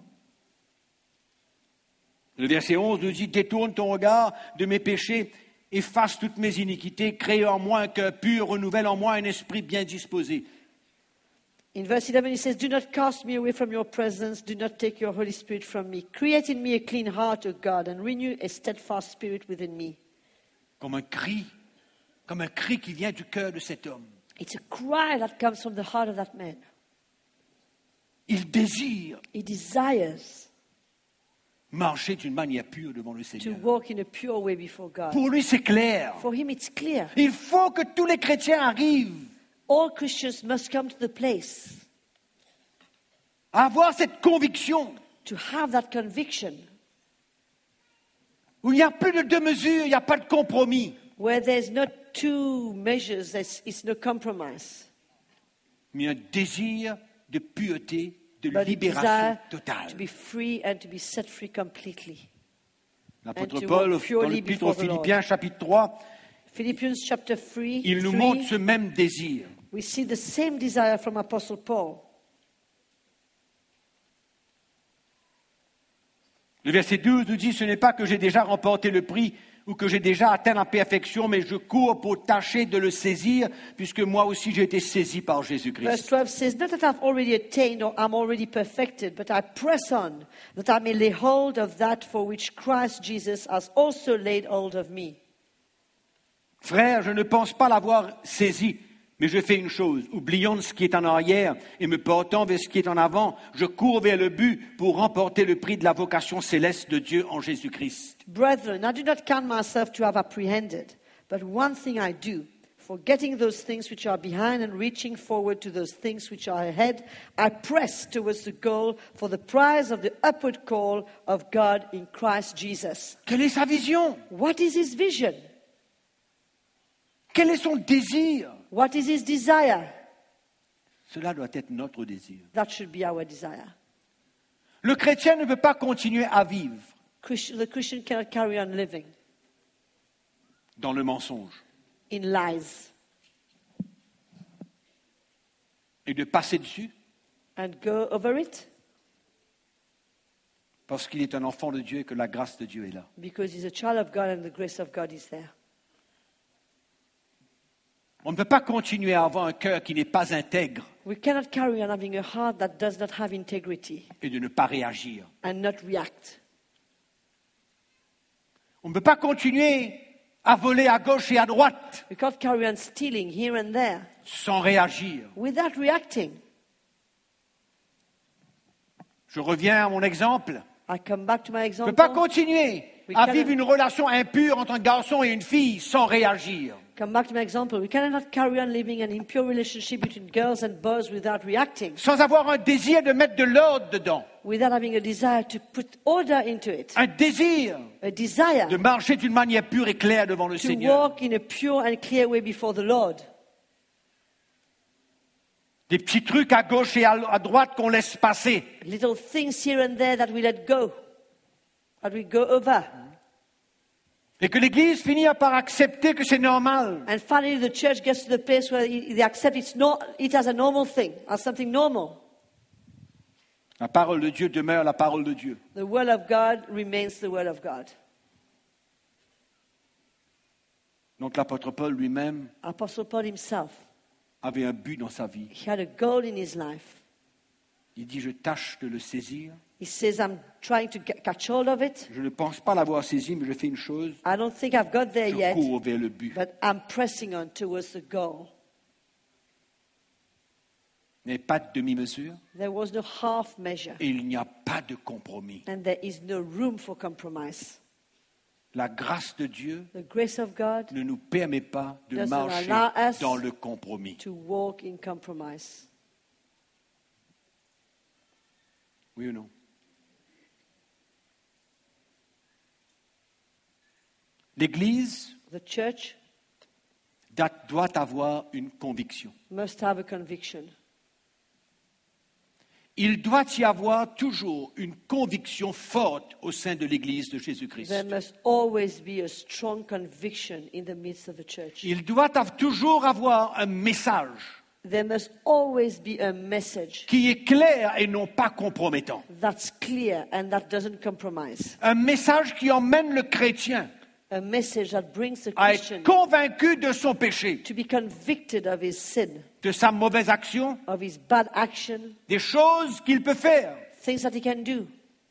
Le verset 11 nous dit, détourne ton regard de mes péchés, efface toutes mes iniquités, crée en moi un cœur pur, renouvelle en moi un esprit bien disposé. In verse 11, he says, "Do not cast me away from your presence. Do not take your Holy Spirit from me. Create in me a clean heart, O God, and renew a steadfast spirit within me." Comme un cri qui vient du cœur de cet homme. It's a cry that comes from the heart of that man. Il désire He desires marcher d'une manière pure devant le to Seigneur. walk in a pure way before God. Pour lui, c'est clair. For him, it's clear. Il faut que tous les chrétiens arrivent All Christians must come to the place à avoir cette conviction to have that conviction où il n'y a plus de deux mesures, il n'y a pas de compromis, where there's not two measures, it's no compromise, mais un désir de pureté, de but a libération desire totale. to be free and to be set free completely. L'apôtre and to Paul, walk dans purely l'Épître aux before the Lord. Philippiens, chapitre 3, Philippians chapter 3, il nous montre ce même désir. we see the same desire from Apostle Paul. Le verset 12 nous dit, ce n'est pas que j'ai déjà remporté le prix ou que j'ai déjà atteint la perfection, mais je cours pour tâcher de le saisir, puisque moi aussi j'ai été saisi par Verse Jésus-Christ. 12 says, "Not that I've already attained or I'm already perfected, but I press on, that I may lay hold of that for which Christ Jesus has also laid hold of me." Frère, je ne pense pas l'avoir saisi, mais je fais une chose, oubliant ce qui est en arrière et me portant vers ce qui est en avant, je cours vers le but pour remporter le prix de la vocation céleste de Dieu en Jésus-Christ. Brethren, I do not count myself to have apprehended, but one thing I do, forgetting those things which are behind and reaching forward to those things which are ahead, I press towards the goal for the prize of the upward call of God in Christ Jesus. Quelle est sa vision? What is his vision? Quel est son désir? What is his desire? Cela doit être notre désir. That should be our desire. Le chrétien ne peut pas continuer à vivre The Christian cannot carry on living dans le mensonge in lies et de passer dessus and go over it parce qu'il est un enfant de Dieu et que la grâce de Dieu est là. because he's a child of God and the grace of God is there. On ne peut pas continuer à avoir un cœur qui n'est pas intègre We cannot carry on having a heart that does not have integrity et de ne pas réagir. and not react. On ne peut pas continuer à voler à gauche et à droite We can't carry on stealing here and there sans réagir. without reacting. Je reviens à mon exemple. I come back to my On ne example. peut pas continuer We à cannot- vivre une relation impure entre un garçon et une fille sans réagir. Come back to my example. We cannot carry on living an impure relationship between girls and boys without reacting, Sans avoir un désir de mettre de l'ordre dedans. without having a desire to put order into it, Un désir a desire de marcher d'une manière pure et claire devant le to Seigneur. walk in a pure and clear way before the Lord. Des petits trucs à gauche et à droite qu'on laisse passer. Little things here and there that we let go, that we go over. Et que l'Église finit par accepter que c'est normal. And finally, the church gets to the place where they accept it as a normal thing, as something normal. La parole de Dieu demeure la parole de Dieu. The word of God remains the word of God. Donc l'apôtre Paul lui-même Apostle Paul himself, avait un but dans sa vie. he had a goal in his life. Il dit, je tâche de le saisir. He says, I'm trying to catch hold of it. Je ne pense pas l'avoir saisi, mais je fais une chose. I don't think I've got there Je yet, cours vers le but. but I'm pressing on towards the goal. Il n'y a pas de demi-mesure There was no half measure, et il n'y a pas de compromis. and there is no room for compromise. La grâce de Dieu The grace of God ne nous permet pas de Doesn't marcher allow us dans le compromis. to walk in compromise. Oui ou non? L'Église The church doit avoir une conviction. must have a conviction. Il doit y avoir toujours une conviction forte au sein de l'Église de Jésus-Christ. There must always be a strong conviction in the midst of the church. Il doit toujours avoir un message There must always be a message qui est clair et non pas compromettant. that's clear and that doesn't compromise. Un message qui emmène le chrétien A message that brings the à Christian être convaincu de son péché, to be convicted of his sin, de sa mauvaise action, of his bad action, des choses qu'il peut faire, things that he can do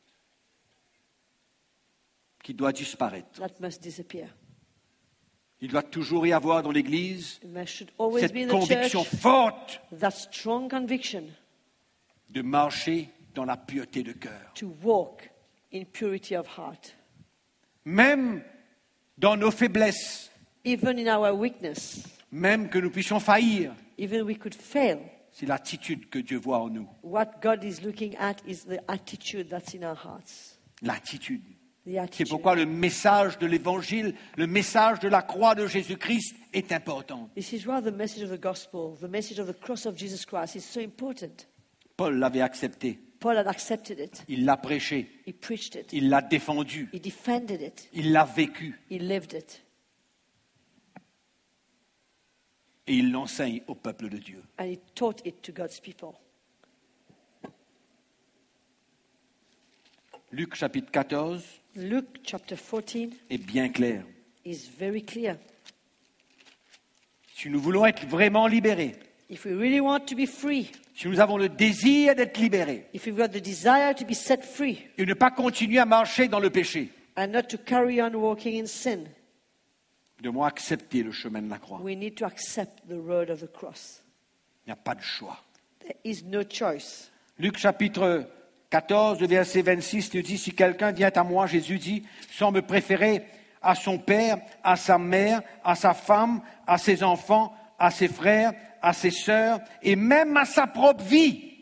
qui doit disparaître. that must disappear. Il doit toujours y avoir dans l'Église There should always be in cette the conviction church forte that strong conviction de marcher dans la pureté de cœur. to walk in purity of heart. Même dans nos faiblesses, Even in our weakness, même que nous puissions faillir, even we could fail, c'est l'attitude que Dieu voit en nous. what God is looking at is the attitude that's in our hearts. L'attitude. The C'est attitude. pourquoi le message de l'Évangile, le message de la croix de Jésus-Christ est important. This is why the message of the gospel, the message of the cross of Jesus Christ is so important. Paul l'avait accepté, Paul had accepted it. il l'a prêché, He preached it. il l'a défendu, He defended it. il l'a vécu He lived it. et il l'enseigne au peuple de Dieu. And he taught it to God's people. Luc chapitre 14 Luke chapter 14 est bien clair. is very clear. Si nous voulons être vraiment libérés, If we really want to be free, si nous avons le désir d'être libérés if we've got the desire to be set free et ne pas continuer à marcher dans le péché, and not to carry on walking in sin, nous devons accepter le chemin de la croix. we need to accept the road of the cross. Il n'y a pas de choix. There is no choice. Luc chapitre 14, le verset 26 nous dit, si quelqu'un vient à moi, Jésus dit, sans me préférer à son père, à sa mère, à sa femme, à ses enfants, à ses frères, à ses sœurs, et même à sa propre vie,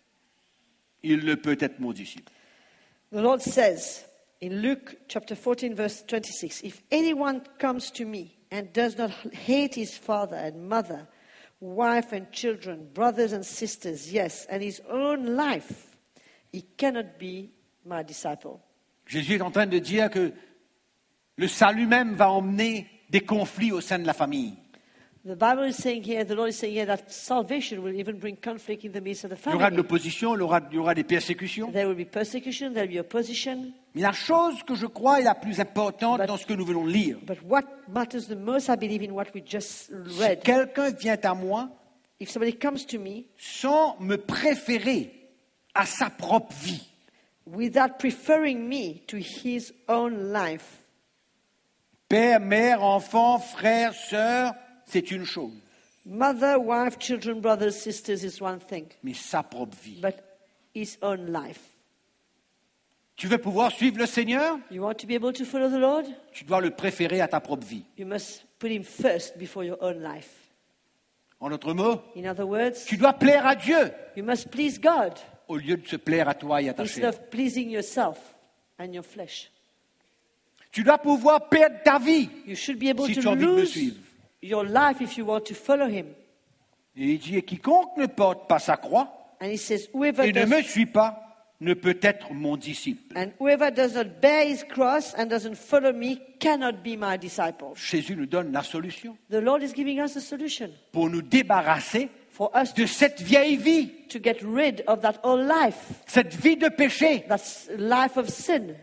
il ne peut être mon disciple. The Lord says in Luke chapter 14, verse 26, if anyone comes to me and does not hate his father and mother, wife and children, brothers and sisters, yes, and his own life, he cannot be my disciple. Jésus est en train de dire que le salut même va emmener des conflits au sein de la famille. The Bible is saying here, the Lord is saying here that salvation will even bring conflict in the midst of the Il y aura de family. l'opposition, il y aura des persécutions. There will be persecution, there will be opposition. Mais la chose que je crois est la plus importante But- dans ce que nous venons de lire, But what matters the most, I believe, in what we just si read, quelqu'un vient à moi if somebody comes to me sans me préférer à sa propre vie, without preferring me to his own life, père, mère, enfant, frère, sœur, c'est une chose. mother, wife, children, brothers, sisters is one thing, Mais sa propre vie. but his own life. Tu veux pouvoir suivre le Seigneur? You want to be able to follow the Lord? Tu dois le préférer à ta propre vie. You must put him first before your own life. En d'autres mots, In other words, tu dois plaire à Dieu you must please God au lieu de se plaire à toi et à ta instead chair. of pleasing yourself and your flesh. Tu dois pouvoir perdre ta vie You should be able si to tu as envie de me lose suivre. your life if you want to follow him. Et il dit, et quiconque ne porte pas sa croix And he says, whoever et ne does, me suit pas ne peut être mon disciple. and whoever does not bear his cross and doesn't follow me cannot be my disciple. Jésus nous donne la solution The Lord is giving us a solution pour nous débarrasser for us de cette vieille vie, to get rid of that old life, cette vie de péché. that life of sin.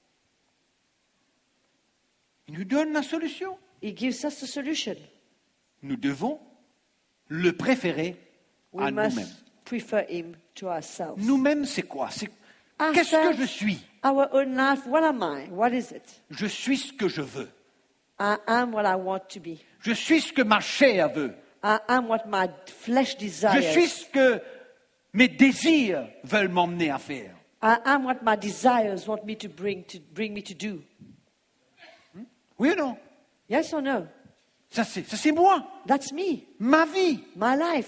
Il nous donne la solution. He gives us the solution. Nous devons le préférer We à nous-mêmes. must prefer him to ourselves. Nous-mêmes, c'est quoi? Ourselves, Qu'est-ce que je suis? Our own life, what am I? What is it? Je suis ce que je veux. I am what I want to be. Je suis ce que ma chair veut. I am what my flesh Je desires. suis ce que mes désirs veulent m'emmener à faire. I am what my desires want me to bring me to do. Oui ou non? Yes or no? Ça, c'est moi, That's me, ma vie. my life.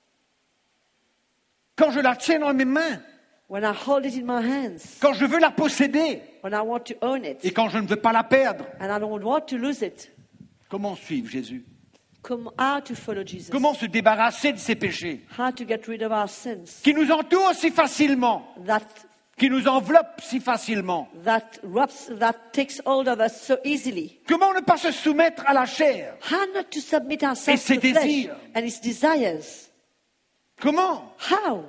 Quand je la tiens dans mes mains, When I hold it in my hands, quand je veux la posséder when I want to own et it, quand je ne veux pas la perdre. and I don't want to lose it, Comment suivre Jésus? how to follow Jesus, Comment se débarrasser de ces péchés how to get rid of our sins qui nous entourent si facilement, qui nous enveloppent si facilement? that takes hold of us so easily. Comment ne pas se soumettre à la chair? How not to submit Et ourselves ses to the flesh désirs. and its desires? Comment? How?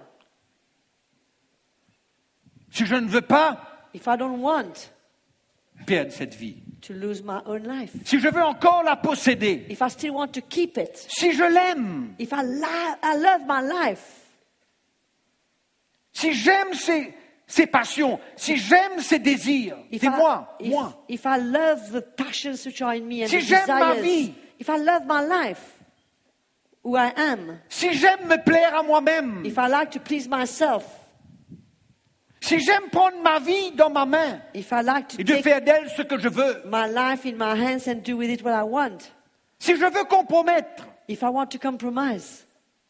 Si je ne veux pas If I don't want perdre cette vie, to lose my own life. Si je veux encore la posséder, If I still want to keep it, si je l'aime, if I love my life, si j'aime ses passions, si j'aime ses désirs, c'est moi. If I love the passions which are in me and Si the j'aime ma desires, vie, if I love my life, who I am, si j'aime me plaire à moi-même, if I like to please myself, si j'aime prendre ma vie dans ma main if I like to et de take faire d'elle ce que je veux, my life in my hands and do with it what I want, si je veux compromettre, if I want to compromise,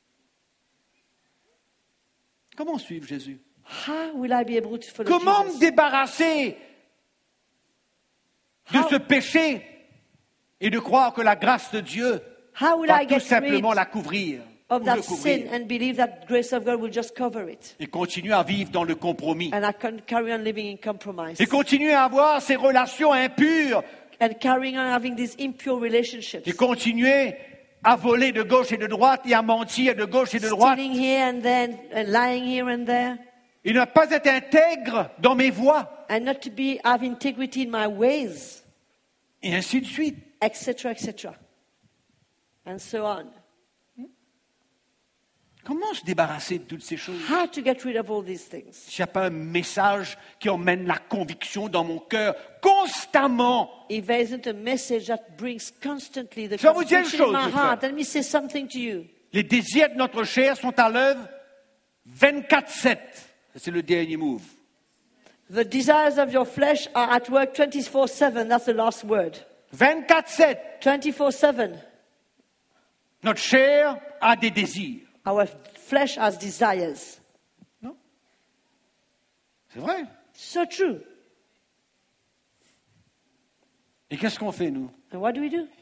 comment suivre Jésus? how will I be able to follow Comment me Jesus? débarrasser de How- ce péché et de croire que la grâce de Dieu How will va I tout get simplement rid la couvrir, of ou that le sin couvrir, and believe that grace of God will just cover it? et continuer à vivre dans le compromis, And I can carry on living in compromise. et continuer à avoir ces relations impures, And carrying on having these impure relationships. et continuer à voler de gauche et de droite et à mentir de gauche et de droite, Stealing here and then, and lying here and there. et ne pas être intègre dans mes voies, And not to have integrity in my ways, et ainsi de suite. etc., etc. And so on. Comment se débarrasser de toutes ces choses? How to get rid of all these things? S'il n'y a pas un message qui emmène la conviction dans mon cœur constamment, If there isn't a message that brings constantly the Je vais vous dire une conviction in chose, my mes heart, frères. let me say something to you. les désirs de notre chair sont à l'œuvre 24/7. C'est le dernier move. The desires of your flesh are at work 24/7. That's the last word. 24/7. 24/7. Notre chair a des désirs. Our flesh has desires. C'est vrai. So true. Et qu'est-ce qu'on fait, nous? And what do we do?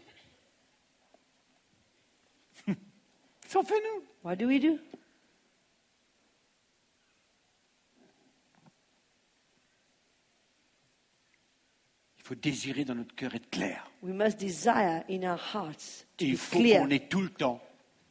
Qu'est-ce qu'on fait, nous? What do we do? Il faut désirer dans notre cœur être clair. We must desire in our hearts to Et be il faut clear. qu'on ait tout le temps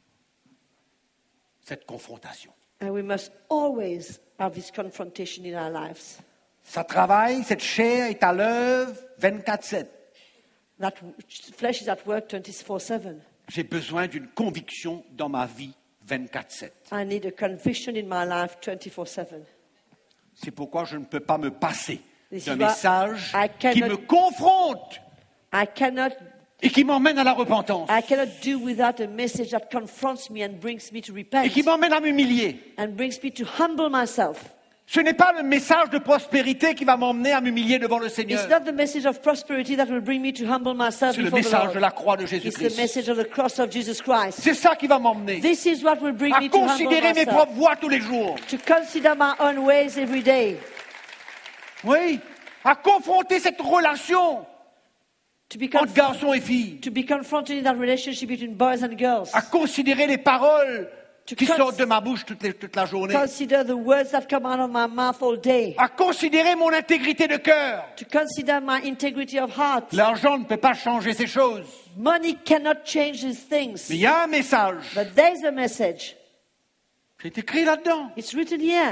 cette confrontation. And we must always have this confrontation in our lives. Ça travaille, cette chair est à l'œuvre 24/7. That flesh is at work 24/7. J'ai besoin d'une conviction dans ma vie 24/7. I need a conviction in my life 24/7. C'est pourquoi je ne peux pas me passer This d'un is why message I qui cannot- me confronte I cannot et qui m'emmène à la repentance do without a message that confronts me and brings me to et repent qui m'emmène à m'humilier. and brings me to humble myself. Ce n'est pas le message de prospérité qui va m'emmener à m'humilier devant le Seigneur. It's not the message of prosperity that will bring me to humble myself C'est le before the message Lord. de la croix de It's the Jésus-Christ. message of the cross of Jesus Christ. C'est ça qui va m'emmener This is what will bring à me to humble considérer mes myself. propres voies tous les jours. To consider my own ways every day. Oui, à confronter cette relation To be, entre garçons et filles. to be confronted in that relationship between boys and girls. À considérer les paroles To qui cons- sortent de ma bouche toute la journée. Consider the words that come out of my mouth all day. À considérer mon intégrité de cœur. To consider my integrity of heart. L'argent ne peut pas changer ces choses. Money cannot change these things. Mais il y a un message But there's a message. qui est écrit là-dedans. It's written here.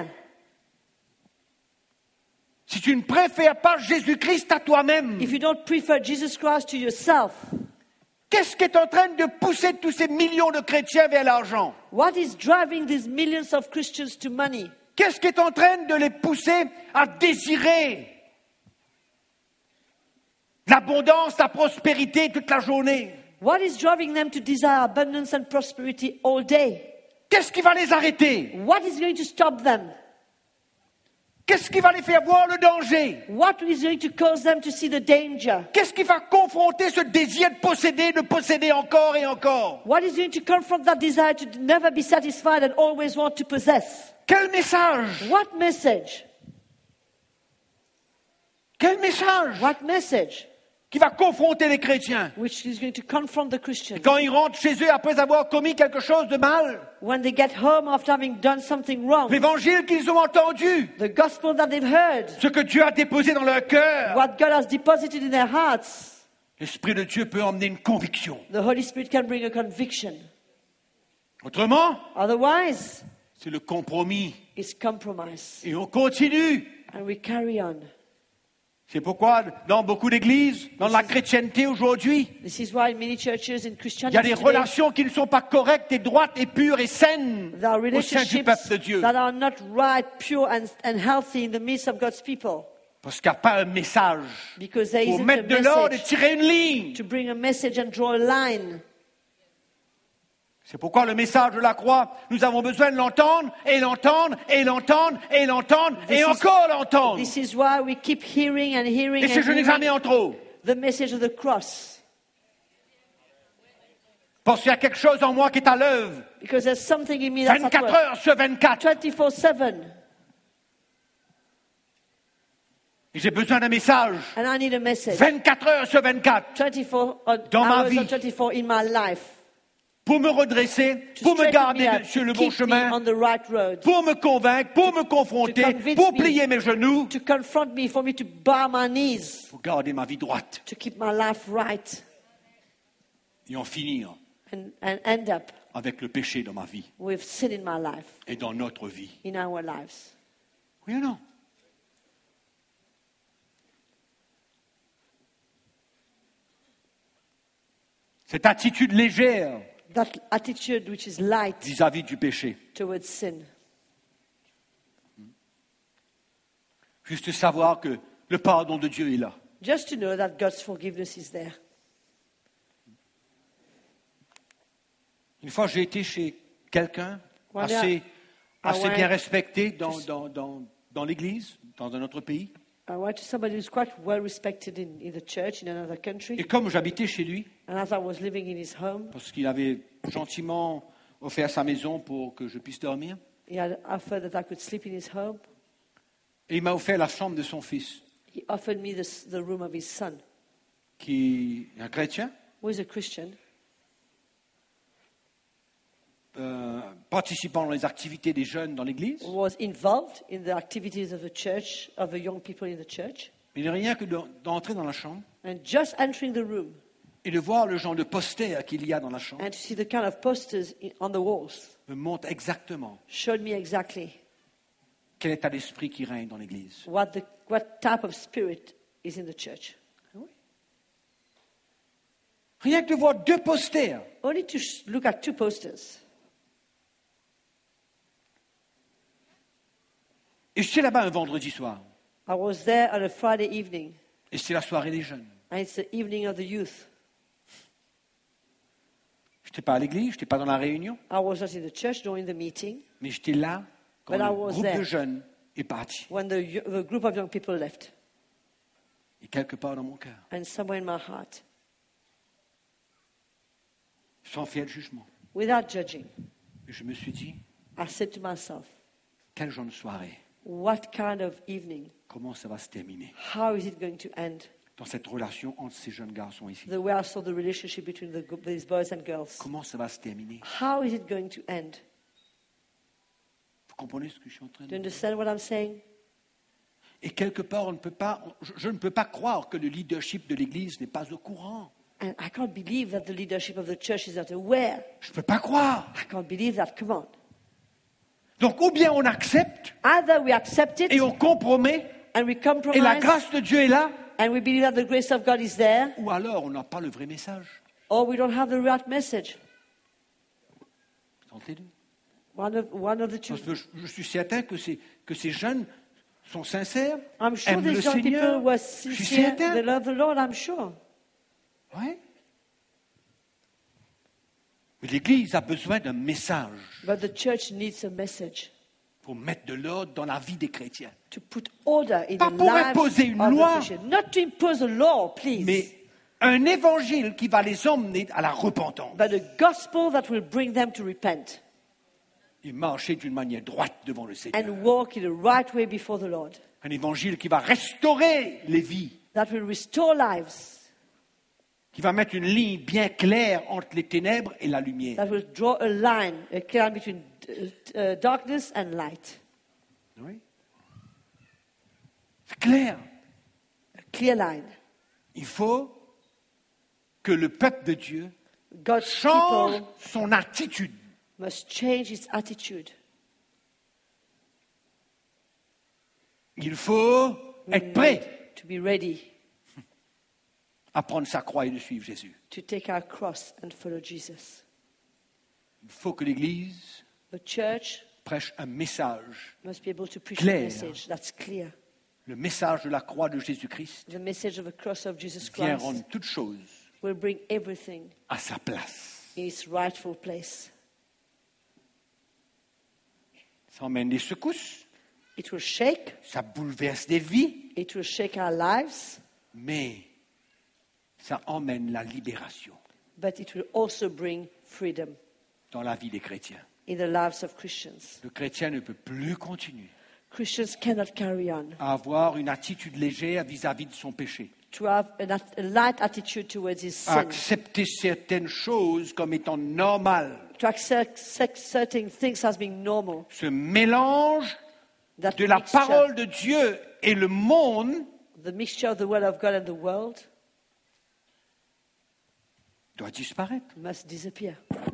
Si tu ne préfères pas Jésus-Christ à toi-même, If you don't prefer Jesus Christ to yourself, qu'est-ce qui est en train de pousser tous ces millions de chrétiens vers l'argent? what is driving these millions of Christians to money? Qu'est-ce qui est en train de les pousser à désirer l'abondance, la prospérité toute la journée? What is driving them to desire abundance and prosperity all day? Qu'est-ce qui va les arrêter? What is going to stop them? Qu'est-ce qui va les faire voir le danger? What is going to cause them to see the danger? Qu'est-ce qui va confronter ce désir de posséder encore et encore? What is going to confront that desire to never be satisfied and always want to possess? Quel message? What message? Quel message What message? qui va confronter les chrétiens? Which is going to confront the Christians. Quand ils rentrent chez eux après avoir commis quelque chose de mal, When they get home after having done something wrong, l'évangile qu'ils ont entendu, the gospel that they've heard, ce que Dieu a déposé dans leur cœur, what God has deposited in their hearts, l'Esprit de Dieu peut emmener une conviction. the Holy Spirit can bring a conviction. Autrement, Otherwise, c'est le compromis. it's compromise. Et on continue. And we carry on. C'est pourquoi dans beaucoup d'églises, dans la chrétienté aujourd'hui, This is why in many churches in il y a Christianity des today, relations qui ne sont pas correctes et droites et pures et saines there are au sein du peuple de relationships Dieu. that are not right, pure, and healthy in the midst of God's people. Parce qu'il n'y a pas un message Because there pour isn't a mettre de l'ordre et message tirer une ligne. to bring a message and draw a line. C'est pourquoi le message de la croix, nous avons besoin de l'entendre, et l'entendre, et l'entendre, et l'entendre, et encore l'entendre. This is why we keep hearing and hearing Et and si je n'ai jamais hearing en trop, the message of the cross. parce qu'il y a quelque chose en moi qui est à l'œuvre, Because there's something in me that's at 24 work. heures sur 24. 24/7. Et j'ai besoin d'un message, And I need a message. 24 heures sur 24, 24 Dans ma hours vie. or 24 in my life. pour me redresser, To pour me straighten garder me up, sur le to bon keep me chemin, on the right road. pour me convaincre, pour me confronter, convince pour me. plier mes genoux, To confront me, for me to bow my knees. pour garder ma vie droite To keep my life right. et en finir And end up avec le péché dans ma vie with sin in my life, et dans notre vie. in our lives. Oui ou non? Cette attitude légère That attitude which is light vis-à-vis du péché. towards sin. Juste savoir que le pardon de Dieu est là. Just to know that God's forgiveness is there. Une fois, j'ai été chez quelqu'un One day, assez went- bien respecté dans l'Église, dans un autre pays. I went to somebody who's quite well respected in the church in another country. Et comme j'habitais chez lui, And as I was living in his home, parce qu'il avait gentiment offert sa maison pour que je puisse dormir, he had offered that I could sleep in his home. et il m'a offert la chambre de son fils, He offered me the room of his son, qui est un chrétien, who is a Christian, participant dans les activités des jeunes dans l'Église. who was involved in the activities of the church, of the young people in the church. Il n'est rien que d'entrer dans la chambre And just entering the room et de voir le genre de posters qu'il y a dans la chambre and to see the kind of posters on the walls me montre exactement showed me exactly quel état d'esprit qui règne dans l'Église. what type of spirit is in the church. Rien que de voir deux posters. Only to look at two posters. Et j'étais là-bas un vendredi soir. I was there on a Friday evening, Et c'est la soirée des jeunes. and it's the evening of the youth. Je n'étais pas à l'église, je n'étais pas dans la réunion, I was not in the church during the meeting mais j'étais là quand But I le was groupe there. de jeunes est parti. when the group of young people left. Et quelque part dans mon cœur, And somewhere in my heart, sans faire de jugement, without judging, je me suis dit, I said to myself, quel genre de soirée, what kind of evening? comment ça va se terminer How is it going to end? dans cette relation entre ces jeunes garçons et filles. The way I saw the relationship between these boys and girls. Comment ça va se terminer? How is it going to end? Vous comprenez ce que je suis en train Do de you dire? understand what I'm saying? Et quelque part, je ne peux pas croire que le leadership de l'Église n'est pas au courant. And I can't believe that the leadership of the church is not aware. Je ne peux pas croire. I can't believe that. Come on. Donc, ou bien on accepte Either we accept it et on compromet, and we et la compromise grâce de Dieu est là, and we believe that the grace of God is there, ou alors on n'a pas le vrai message. or we don't have the right message. C'est entre les deux. One of the two. Parce que je suis certain que ces jeunes sont sincères, I'm sure aiment le these young people Seigneur. were Je suis sincere. They certain. love the Lord, I'm sure. Ouais. Mais l'Église a besoin d'un message But the church needs a message pour mettre de l'ordre dans la vie des chrétiens. to put order in Pas the pour lives imposer une of loi. the Christians. Not to impose a law, please, Mais un évangile qui va les emmener à la repentance but a gospel that will bring them to repent et marcher d'une manière droite devant le Seigneur. and walk in the right way before the Lord. Un évangile qui va restaurer les vies, That will restore lives. qui va mettre une ligne bien claire entre les ténèbres et la lumière. That will draw a clear line between darkness and light. Oui. C'est clair. A clear line. Il faut que le peuple de Dieu God's change people son attitude. must change its attitude. Il faut être prêt to be ready à prendre sa croix et de suivre Jésus. to take our cross and follow Jesus. Il faut que l'Église The church prêche un message, must be able to preach Clair. a message that's clear. le message de la croix de Jésus-Christ The message of the cross of Jesus vient Christ rendre toutes choses will bring everything à sa place. in its rightful place. Ça emmène des secousses, It will shake. ça bouleverse des vies, It will shake our lives, mais ça emmène la libération but it will also bring freedom dans la vie des chrétiens. in the lives of Christians. Le chrétien ne peut plus continuer Christians cannot carry on à avoir une attitude légère vis-à-vis de son péché, to have a light attitude towards his à sin, accepter certaines choses comme étant normales. to accept certain things as being normal. Ce mélange That de la mixture, parole de Dieu et le monde the mixture of the word of God and the world doit disparaître. must disappear.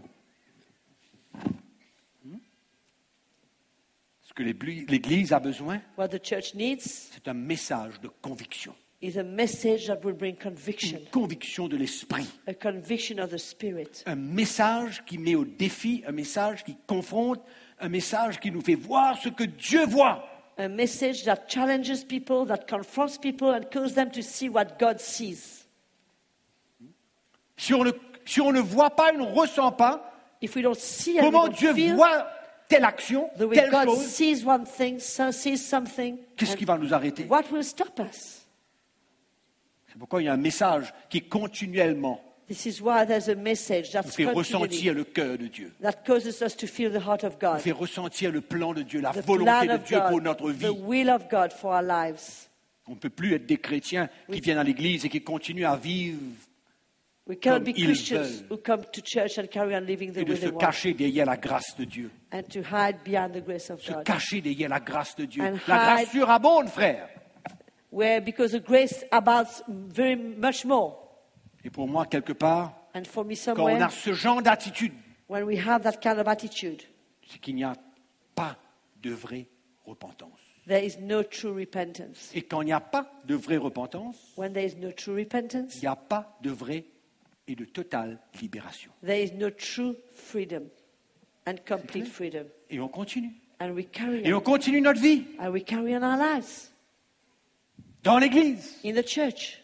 Ce que l'Église a besoin, What the church needs c'est un message de conviction. is a message that will bring conviction, Une conviction de l'esprit. a conviction of the Spirit, Un message qui met au défi, un message qui confronte, un message qui nous fait voir ce que Dieu voit. a message that challenges people, that confronts people, and causes them to see what God sees. Si on ne voit pas et on ne ressent pas If we don't see and we comment don't Dieu feel voit telle action, the way telle God chose, sees one thing, sees something, qu'est-ce qui va nous arrêter? what will stop us? C'est pourquoi il y a un message qui continuellement This is why there's a message nous that's fait continually, ressentir le cœur de Dieu, that causes us to feel the heart of nous God, fait ressentir le plan de Dieu, la the volonté plan de of Dieu pour God, notre the vie. will of God for our lives. On ne peut plus être des chrétiens qui viennent à l'église et qui continuent à vivre We cannot Comme be ils Christians veulent. who come to church and carry on living the et de way se they want, cacher derrière la grâce de Dieu. and to hide behind the grace of Se God. cacher derrière la grâce de Dieu. And La grâce hide- surabonde, frère. Where, because the grace abounds very much more. Et pour moi, quelque part, And for me, quand on a somewhere, ce genre d'attitude, when we have that kind of attitude, c'est qu'il n'y a pas de vraie repentance. there is no true repentance. Et quand il n'y a pas de vraie repentance, When there is no true repentance, il n'y a pas de vraie et de totale libération. there is no true freedom and complete freedom. Et on continue. And we carry Et on on. continue notre vie And we carry on our lives dans l'église. in the church.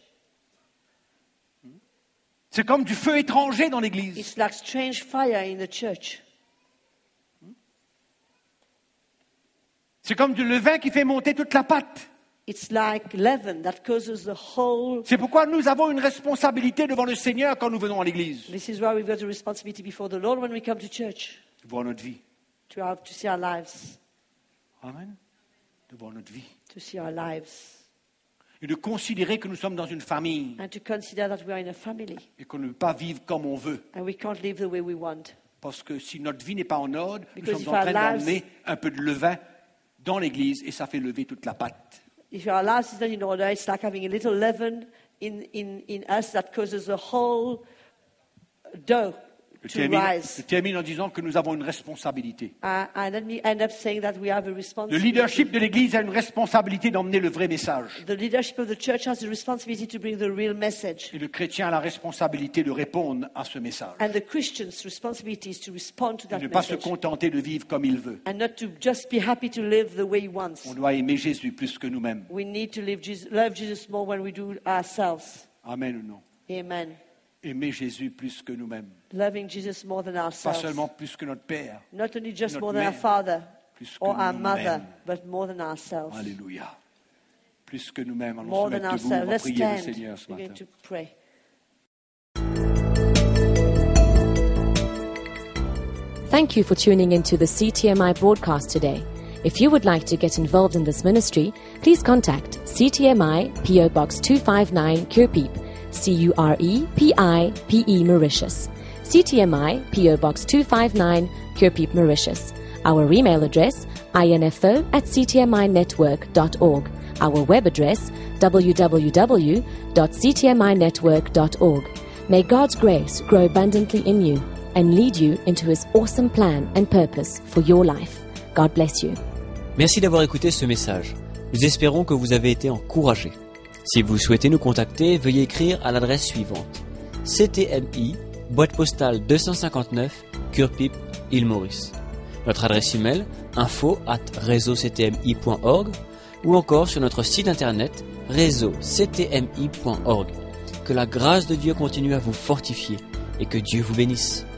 C'est comme du feu étranger dans l'église. It's like strange fire in the church. C'est comme du levain qui fait monter toute la pâte. It's like leaven that causes the whole. C'est pourquoi nous avons une responsabilité devant le Seigneur quand nous venons à l'église. This is why we've got a responsibility before the Lord when we come to church, Devant notre vie. to see our lives, Amen. Devant notre vie. to see our lives, Et de considérer que nous sommes dans une famille and to consider that we are in a family et qu'on ne peut pas vivre comme on veut. and we can't live the way we want. Parce que si notre vie n'est pas en ordre, nous Because sommes if en train our lives- d'emmener un peu de levain dans l'église et ça fait lever toute la pâte. If our lives is not in order, it's like having a little leaven in us that causes the whole dough Je to rise. termine en disant que nous avons une responsabilité. And let me end up saying that we have a Le responsibility. leadership de l'Église a une responsabilité d'emmener le vrai message. The leadership of the church has the responsibility to bring the real message. Et le chrétien a la responsabilité de répondre à ce message. And the Christian's responsibility is to respond to Et that ne pas se message. contenter de vivre comme il veut. And not to just be happy to live the way he wants. On doit aimer Jésus plus que nous-mêmes. We need to love Jesus more when we do ourselves. Amen ou non? Amen. Aimer Jésus plus que nous-mêmes. Loving Jesus more than Pas ourselves. seulement plus que notre Père. Not only just notre more than our mère, father plus que or our nous-mêmes. mother, but more than ourselves. Alléluia. Plus que nous-mêmes. Allons More se than mettre debout. On ourselves. va Let's prier le stand. Seigneur ce We're going matin. to pray. Thank you for tuning into the CTMI broadcast today. If you would like to get involved in this ministry, please contact CTMI PO Box 259 Curepeep, CUREPIPE Mauritius. CTMI PO Box 259 Curepeep Mauritius. Our email address info@ctminetwork.org. Our web address www.ctminetwork.org. May God's grace grow abundantly in you and lead you into His awesome plan and purpose for your life. God bless you. Merci d'avoir écouté ce message. Nous espérons que vous avez été encouragés. Si vous souhaitez nous contacter, veuillez écrire à l'adresse suivante: CTMI, boîte postale 259, Curepipe, Île-Maurice. Notre adresse email info@réseauctmi.org ou encore sur notre site internet réseauctmi.org. Que la grâce de Dieu continue à vous fortifier et que Dieu vous bénisse.